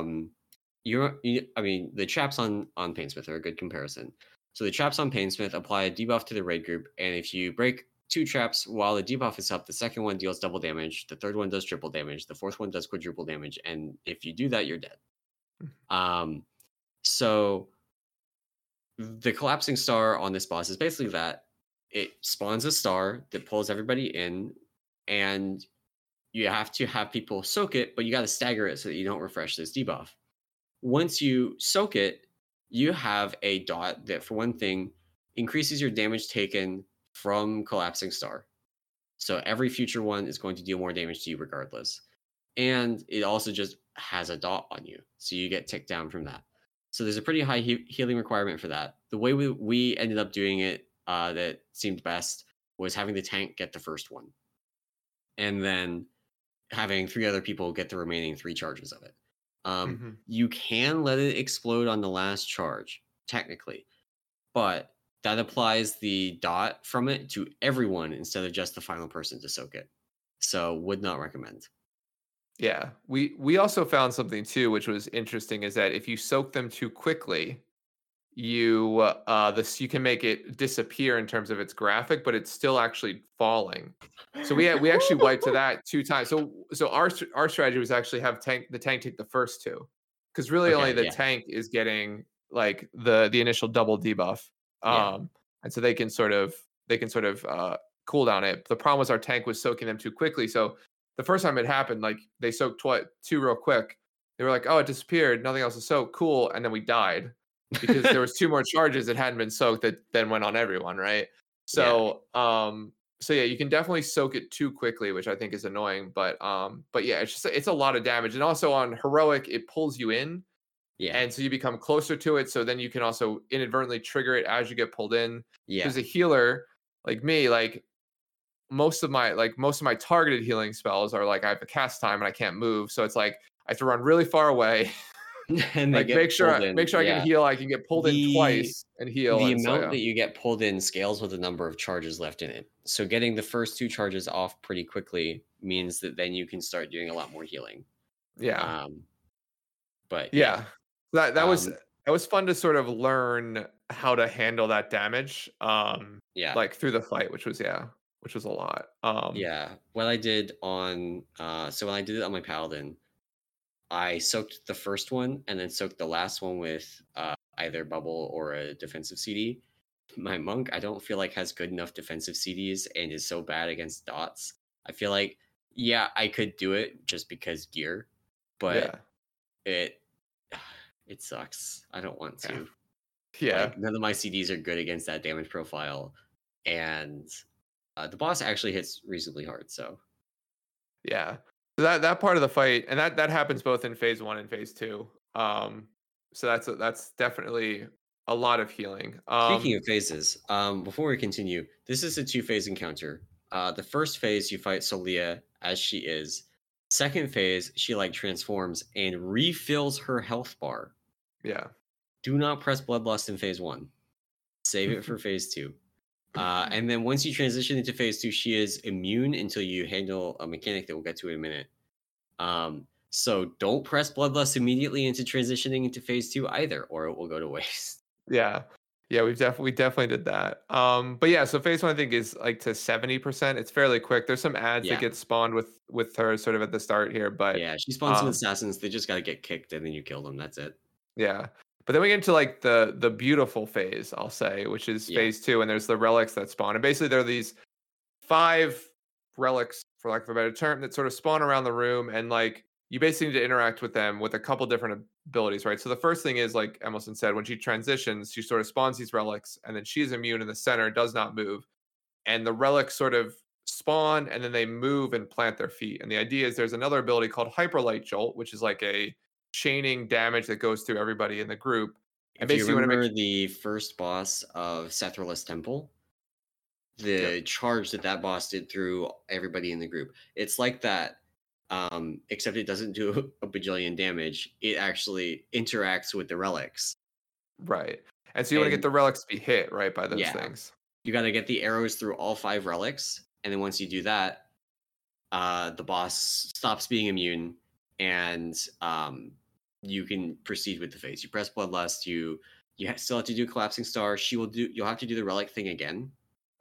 I mean the traps on Painsmith are a good comparison. So the traps on Painsmith apply a debuff to the raid group, and if you break two traps while the debuff is up, the second one deals double damage, the third one does triple damage, the fourth one does quadruple damage, and if you do that, you're dead. Um, so the collapsing star on this boss is basically that it spawns a star that pulls everybody in, and you have to have people soak it, but you got to stagger it so that you don't refresh this debuff. Once you soak it, you have a dot that, for one thing, increases your damage taken from collapsing star. So every future one is going to deal more damage to you regardless. And it also just has a dot on you, so you get ticked down from that. So there's a pretty high healing requirement for that. The way we ended up doing it that seemed best was having the tank get the first one, and then having 3 other people get the remaining 3 charges of it. You can let it explode on the last charge, technically, but that applies the dot from it to everyone instead of just the final person to soak it. So would not recommend. Yeah, we also found something too, which was interesting, is that if you soak them too quickly, you can make it disappear in terms of its graphic, but it's still actually falling. So we actually wiped to that 2 times. So our strategy was actually have the tank take the first 2, because really only Okay, the yeah, tank is getting like the initial double debuff. yeah. And so they can sort of cool down it. The problem was our tank was soaking them too quickly. So the first time it happened, like they soaked 2 real quick. They were like, "Oh, it disappeared. Nothing else is soaked. Cool." And then we died because there was 2 more charges that hadn't been soaked that then went on everyone, right? Yeah, So yeah, you can definitely soak it too quickly, which I think is annoying. But yeah, it's a lot of damage, and also on heroic, it pulls you in, yeah, and so you become closer to it. So then you can also inadvertently trigger it as you get pulled in. yeah. There's a healer like me, like most of my targeted healing spells are like I have a cast time and I can't move, so it's like I have to run really far away. And they Like get pulled in. make sure I can Yeah. heal. I can get pulled in The twice and heal, the and so amount yeah. that you get pulled in scales with the number of charges left in it. So getting the first 2 charges off pretty quickly means that then you can start doing a lot more healing. Yeah. Um, but yeah. Yeah. That Um, was fun to sort of learn how to handle that damage, yeah. like through the fight, which was a lot. Yeah. What I did on so when I did it on my paladin, I soaked the first one and then soaked the last one with either bubble or a defensive CD. My monk, I don't feel like has good enough defensive CDs and is so bad against dots. I feel like, yeah, I could do it just because gear, Yeah. but it it sucks. I don't want Yeah. to. Yeah. Like none of my CDs are good against that damage profile, and the boss actually hits reasonably hard. So Yeah. So that part of the fight, and that happens both in phase 1 and phase 2. So that's definitely a lot of healing. speaking of phases, before we continue, this is a 2-phase encounter. The first phase, you fight Solia as she is. Second phase, she like transforms and refills her health bar. Yeah. Do not press Bloodlust in phase 1. Save it for phase 2. And then once you transition into phase 2, she is immune until you handle a mechanic that we'll get to in a minute. So don't press Bloodlust immediately into transitioning into phase 2 either, or it will go to waste. Yeah. Yeah, we definitely did that. But yeah, so phase 1 I think is like to 70%. It's fairly quick. There's some ads that Yeah. get spawned with her sort of at the start here, but Yeah, she spawns some assassins. They just got to get kicked and then you kill them. That's it. yeah. But then we get into like the beautiful phase, I'll say, which is Yeah. phase 2, and there's the relics that spawn. And basically there are these 5 relics, for lack of a better term, that sort of spawn around the room, and like you basically need to interact with them with a couple different abilities, right? So the first thing is, like Emerson said, when she transitions, she sort of spawns these relics, and then she's immune in the center, does not move, and the relics sort of spawn and then they move and plant their feet. And the idea is there's another ability called Hyperlight Jolt, which is like a chaining damage that goes through everybody in the group. And if you remember the first boss of Sethralus Temple, the charge that boss did through everybody in the group, it's like that. Except it doesn't do a bajillion damage. It actually interacts with the relics. Right. And so you want to get the relics to be hit, right, by those things. You got to get the arrows through all 5 relics. And then once you do that, the boss stops being immune. And you can proceed with the phase. You press Bloodlust. You still have to do Collapsing Star. You'll have to do the relic thing again.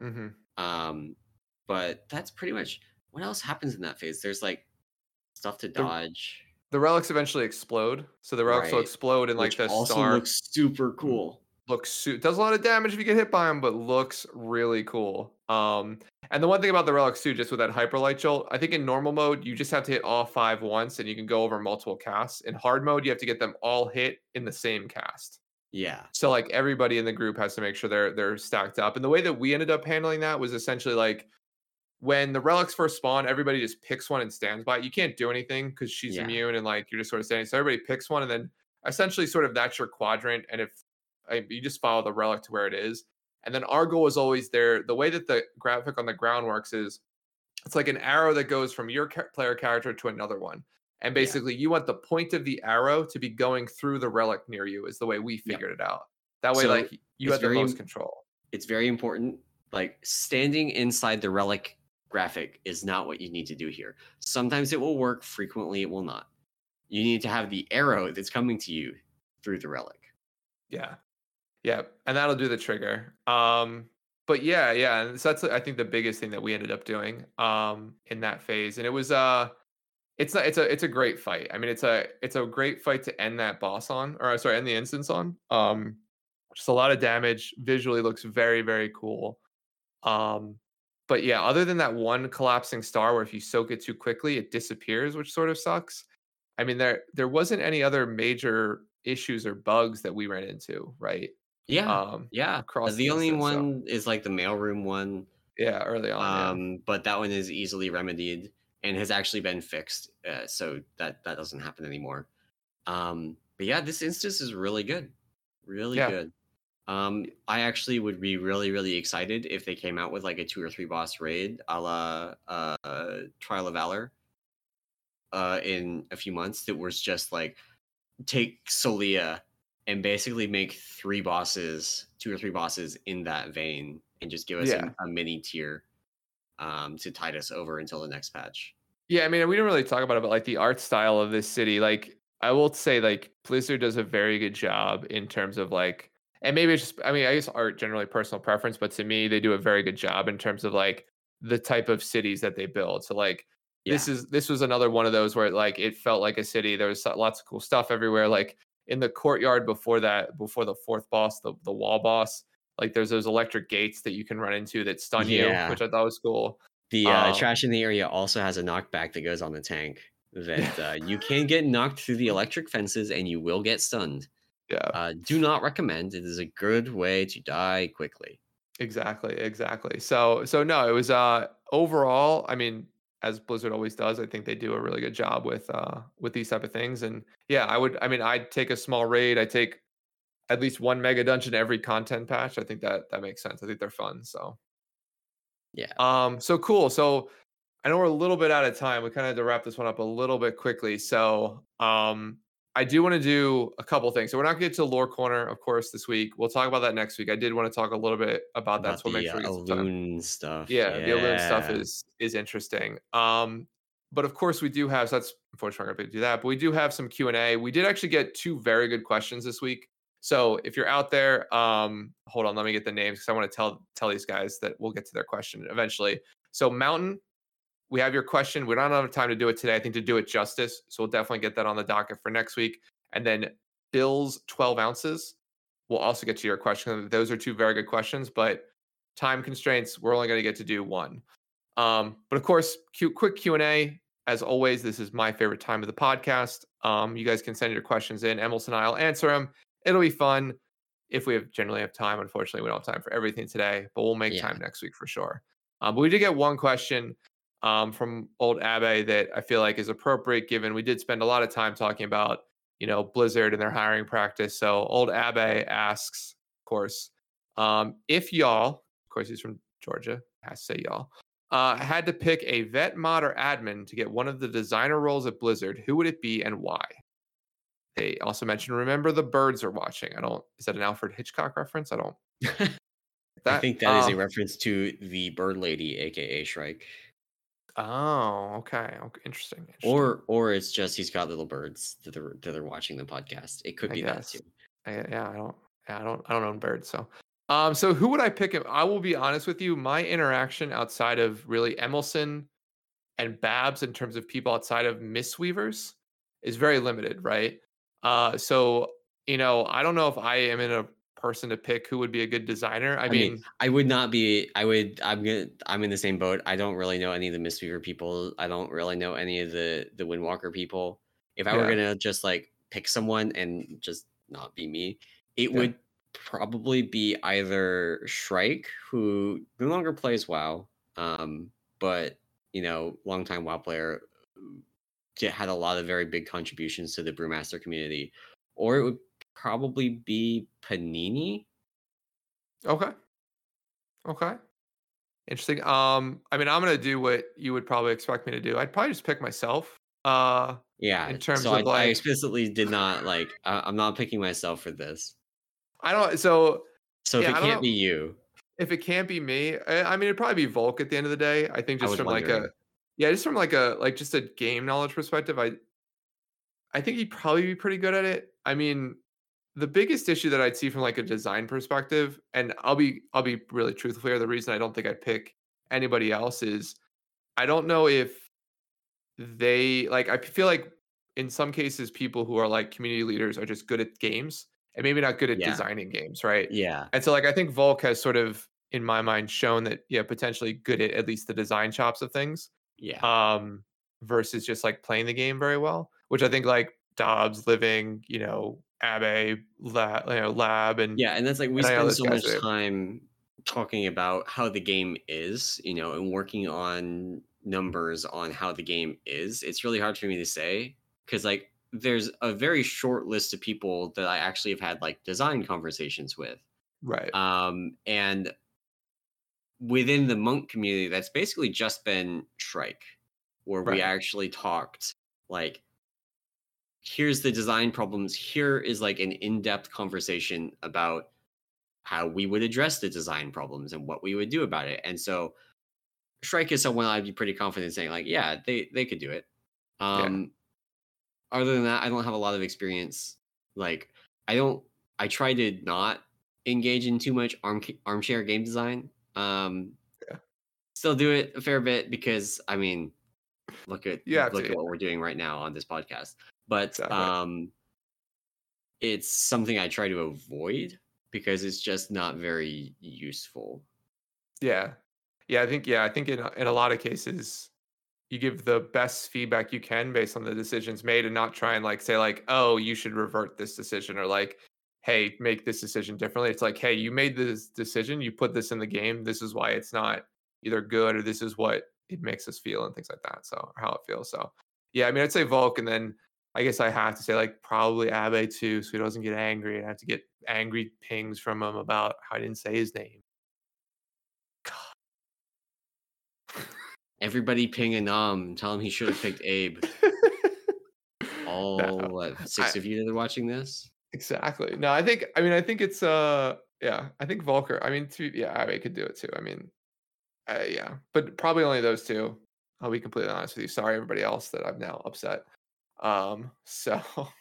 Mm-hmm. But that's pretty much... What else happens in that phase? There's like stuff to dodge. The relics eventually explode, so the relics will explode in like the also star. Looks super cool. Does a lot of damage if you get hit by them, but looks really cool. And the one thing about the relics too, just with that Hyperlight Jolt, I think in normal mode you just have to hit all 5 once, and you can go over multiple casts. In hard mode, you have to get them all hit in the same cast. Yeah. So like everybody in the group has to make sure they're stacked up. And the way that we ended up handling that was essentially like, when the relics first spawn, everybody just picks one and stands by it. You can't do anything because she's immune and like you're just sort of standing. So everybody picks one, and then essentially sort of that's your quadrant. And if you just follow the relic to where it is, and then our goal is always there. The way that the graphic on the ground works is it's like an arrow that goes from your player character to another one, and basically you want the point of the arrow to be going through the relic near you. Is the way we figured it out. That way, like you have the most control. It's very important. Like standing inside the relic graphic is not what you need to do here. Sometimes it will work, frequently it will not. You need to have the arrow that's coming to you through the relic. Yeah, and that'll do the trigger. But yeah, and so that's I think the biggest thing that we ended up doing in that phase, and it was it's a great fight. I mean, it's a great fight to end that boss on, or sorry, end the instance on. Just a lot of damage. Visually looks very, very cool. But yeah, other than that one collapsing star where if you soak it too quickly, it disappears, which sort of sucks. I mean, there wasn't any other major issues or bugs that we ran into, right? Yeah. Across the only one is like the mailroom one. Yeah, early on. But that one is easily remedied and has actually been fixed. So that doesn't happen anymore. But yeah, this instance is really good. Really good. I actually would be really, really excited if they came out with like a 2 or 3 boss raid a la Trial of Valor in a few months that was just like take Solia and basically make 2 or 3 bosses in that vein and just give us a mini tier to tide us over until the next patch. Yeah, I mean, we didn't really talk about it, but like the art style of this city, like I will say like Blizzard does a very good job in terms of like, and maybe it's just, I mean, I guess art generally personal preference, but to me, they do a very good job in terms of like the type of cities that they build. So like this was another one of those where like it felt like a city. There was lots of cool stuff everywhere. Like in the courtyard before the 4th boss, the wall boss, like there's those electric gates that you can run into that stun you, which I thought was cool. The trash in the area also has a knockback that goes on the tank that you can get knocked through the electric fences and you will get stunned. Yeah. Do not recommend. It is a good way to die quickly. Exactly. So no, it was overall, I mean, as Blizzard always does, I think they do a really good job with these type of things. And yeah, I'd take a small raid. I take at least 1 mega dungeon every content patch. I think that makes sense. I think they're fun. So yeah. So cool. So I know we're a little bit out of time. We kind of had to wrap this one up a little bit quickly. So I do want to do a couple things. So we're not going to get to Lore Corner, of course, this week. We'll talk about that next week. I did want to talk a little bit about that. So we'll make sure we get some time. Stuff. Yeah, the Elune stuff is interesting. But of course we do have, so that's unfortunately not going to do that, but we do have some Q&A. We did actually get 2 very good questions this week. So if you're out there, hold on, let me get the names because I want to tell these guys that we'll get to their question eventually. So Mountain, we have your question. We don't have enough time to do it today, I think, to do it justice. So we'll definitely get that on the docket for next week. And then Bill's 12 ounces. We'll also get to your question. Those are 2 very good questions, but time constraints, we're only going to get to do 1. But of course, quick Q&A. As always, this is my favorite time of the podcast. You guys can send your questions in. Emilson and I will answer them. It'll be fun if we generally have time. Unfortunately, we don't have time for everything today, but we'll make time next week for sure. But we did get one question from old Abe that I feel like is appropriate, given we did spend a lot of time talking about, Blizzard and their hiring practice. So old Abe asks, of course, if y'all, of course he's from Georgia, has to say y'all, had to pick a vet, mod, or admin to get one of the designer roles at Blizzard, who would it be and why? They also mentioned, remember the birds are watching. Is that an Alfred Hitchcock reference? I don't. I think that is a reference to the bird lady, aka Shrike. Oh, okay. Interesting. Or it's just he's got little birds that they're watching the podcast. It could be that too. I don't own birds, so. So who would I pick? I will be honest with you. My interaction outside of really Emelson and Babs, in terms of people outside of Mistweavers, is very limited, right? So I don't know if I am in a person to pick who would be a good designer. I mean, I would not be. I'm in the same boat. I don't really know any of the Mistweaver people. I don't really know any of the Windwalker people. If I were gonna just like pick someone and just not be me, it would probably be either Shrike, who no longer plays WoW, but longtime WoW player, had a lot of very big contributions to the Brewmaster community, or it would probably be Panini. Okay. Interesting. I mean, I'm gonna do what you would probably expect me to do. I'd probably just pick myself. Yeah. In terms of I explicitly did not like. I'm not picking myself for this. I don't. So if it can't be you, if it can't be me, I mean, it'd probably be Volk at the end of the day. I think just from wondering. just from just a game knowledge perspective, I think he'd probably be pretty good at it. I mean, the biggest issue that I'd see from like a design perspective, and I'll be really truthful here, the reason I don't think I'd pick anybody else is I don't know if they I feel like in some cases people who are like community leaders are just good at games and maybe not good at designing games, right? Yeah. And so I think Volk has sort of, in my mind, shown that potentially good at least the design chops of things. Yeah. Versus just like playing the game very well, which I think like Dobbs, Living, Abe, Lab, and and that's like we spend so much time talking about how the game is, and working on numbers on how the game is. It's really hard for me to say because like there's a very short list of people that I actually have had like design conversations with, right? And within the monk community, that's basically just been Shrike, where we actually talked like, here's the design problems. Here is like an in-depth conversation about how we would address the design problems and what we would do about it. And so Shrike is someone I'd be pretty confident saying like, yeah, they could do it. Other than that, I don't have a lot of experience. Like I try to not engage in too much armchair game design. Still do it a fair bit because I mean, look at what we're doing right now on this podcast. But it's something I try to avoid because it's just not very useful. I think in a lot of cases you give the best feedback you can based on the decisions made and not try and like say like, oh, you should revert this decision, or like, hey, make this decision differently. It's like, hey, you made this decision, you put this in the game, this is why it's not either good, or this is what it makes us feel and things like that. So, or how it feels. So I mean, I'd say Volk, and then I guess I have to say like probably Abe too, so he doesn't get angry and I have to get angry pings from him about how I didn't say his name. Everybody ping Anam. Tell him he should have picked Abe. All 6 of you that are watching this? Exactly. No, I think it's I think Volker. I mean, Abe could do it too. I mean, but probably only those two. I'll be completely honest with you. Sorry, everybody else that I'm now upset. So,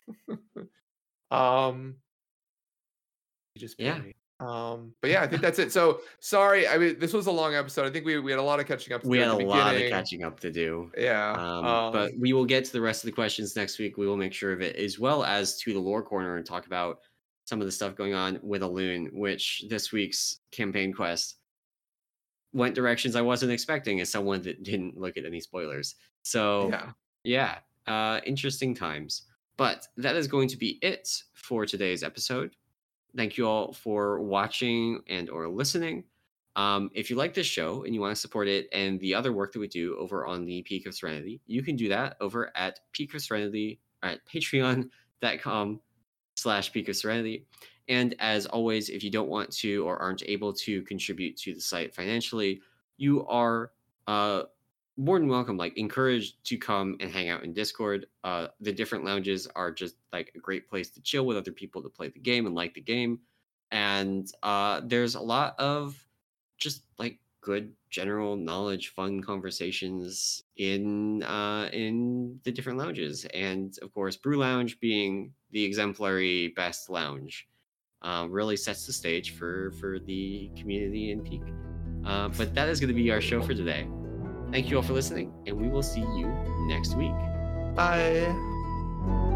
just me. But I think that's it. So sorry. I mean, this was a long episode. I think we had a lot of catching up to do. We had a lot of catching up to do. Yeah. But we will get to the rest of the questions next week. We will make sure of it, as well as to the lore corner and talk about some of the stuff going on with Elune, which this week's campaign quest went directions I wasn't expecting as someone that didn't look at any spoilers. So interesting times. But that is going to be it for today's episode. Thank you all for watching and or listening. If you like this show and you want to support it and the other work that we do over on the Peak of Serenity, you can do that over at Peak of Serenity at patreon.com/Peak of Serenity. And as always, if you don't want to or aren't able to contribute to the site financially, you are more than welcome, like encouraged to come and hang out in Discord. The different lounges are just like a great place to chill with other people to play the game and like the game. And there's a lot of just like good general knowledge, fun conversations in the different lounges. And of course, Brew Lounge being the exemplary best lounge, really sets the stage for the community in Peak. But that is going to be our show for today. Thank you all for listening, and we will see you next week. Bye.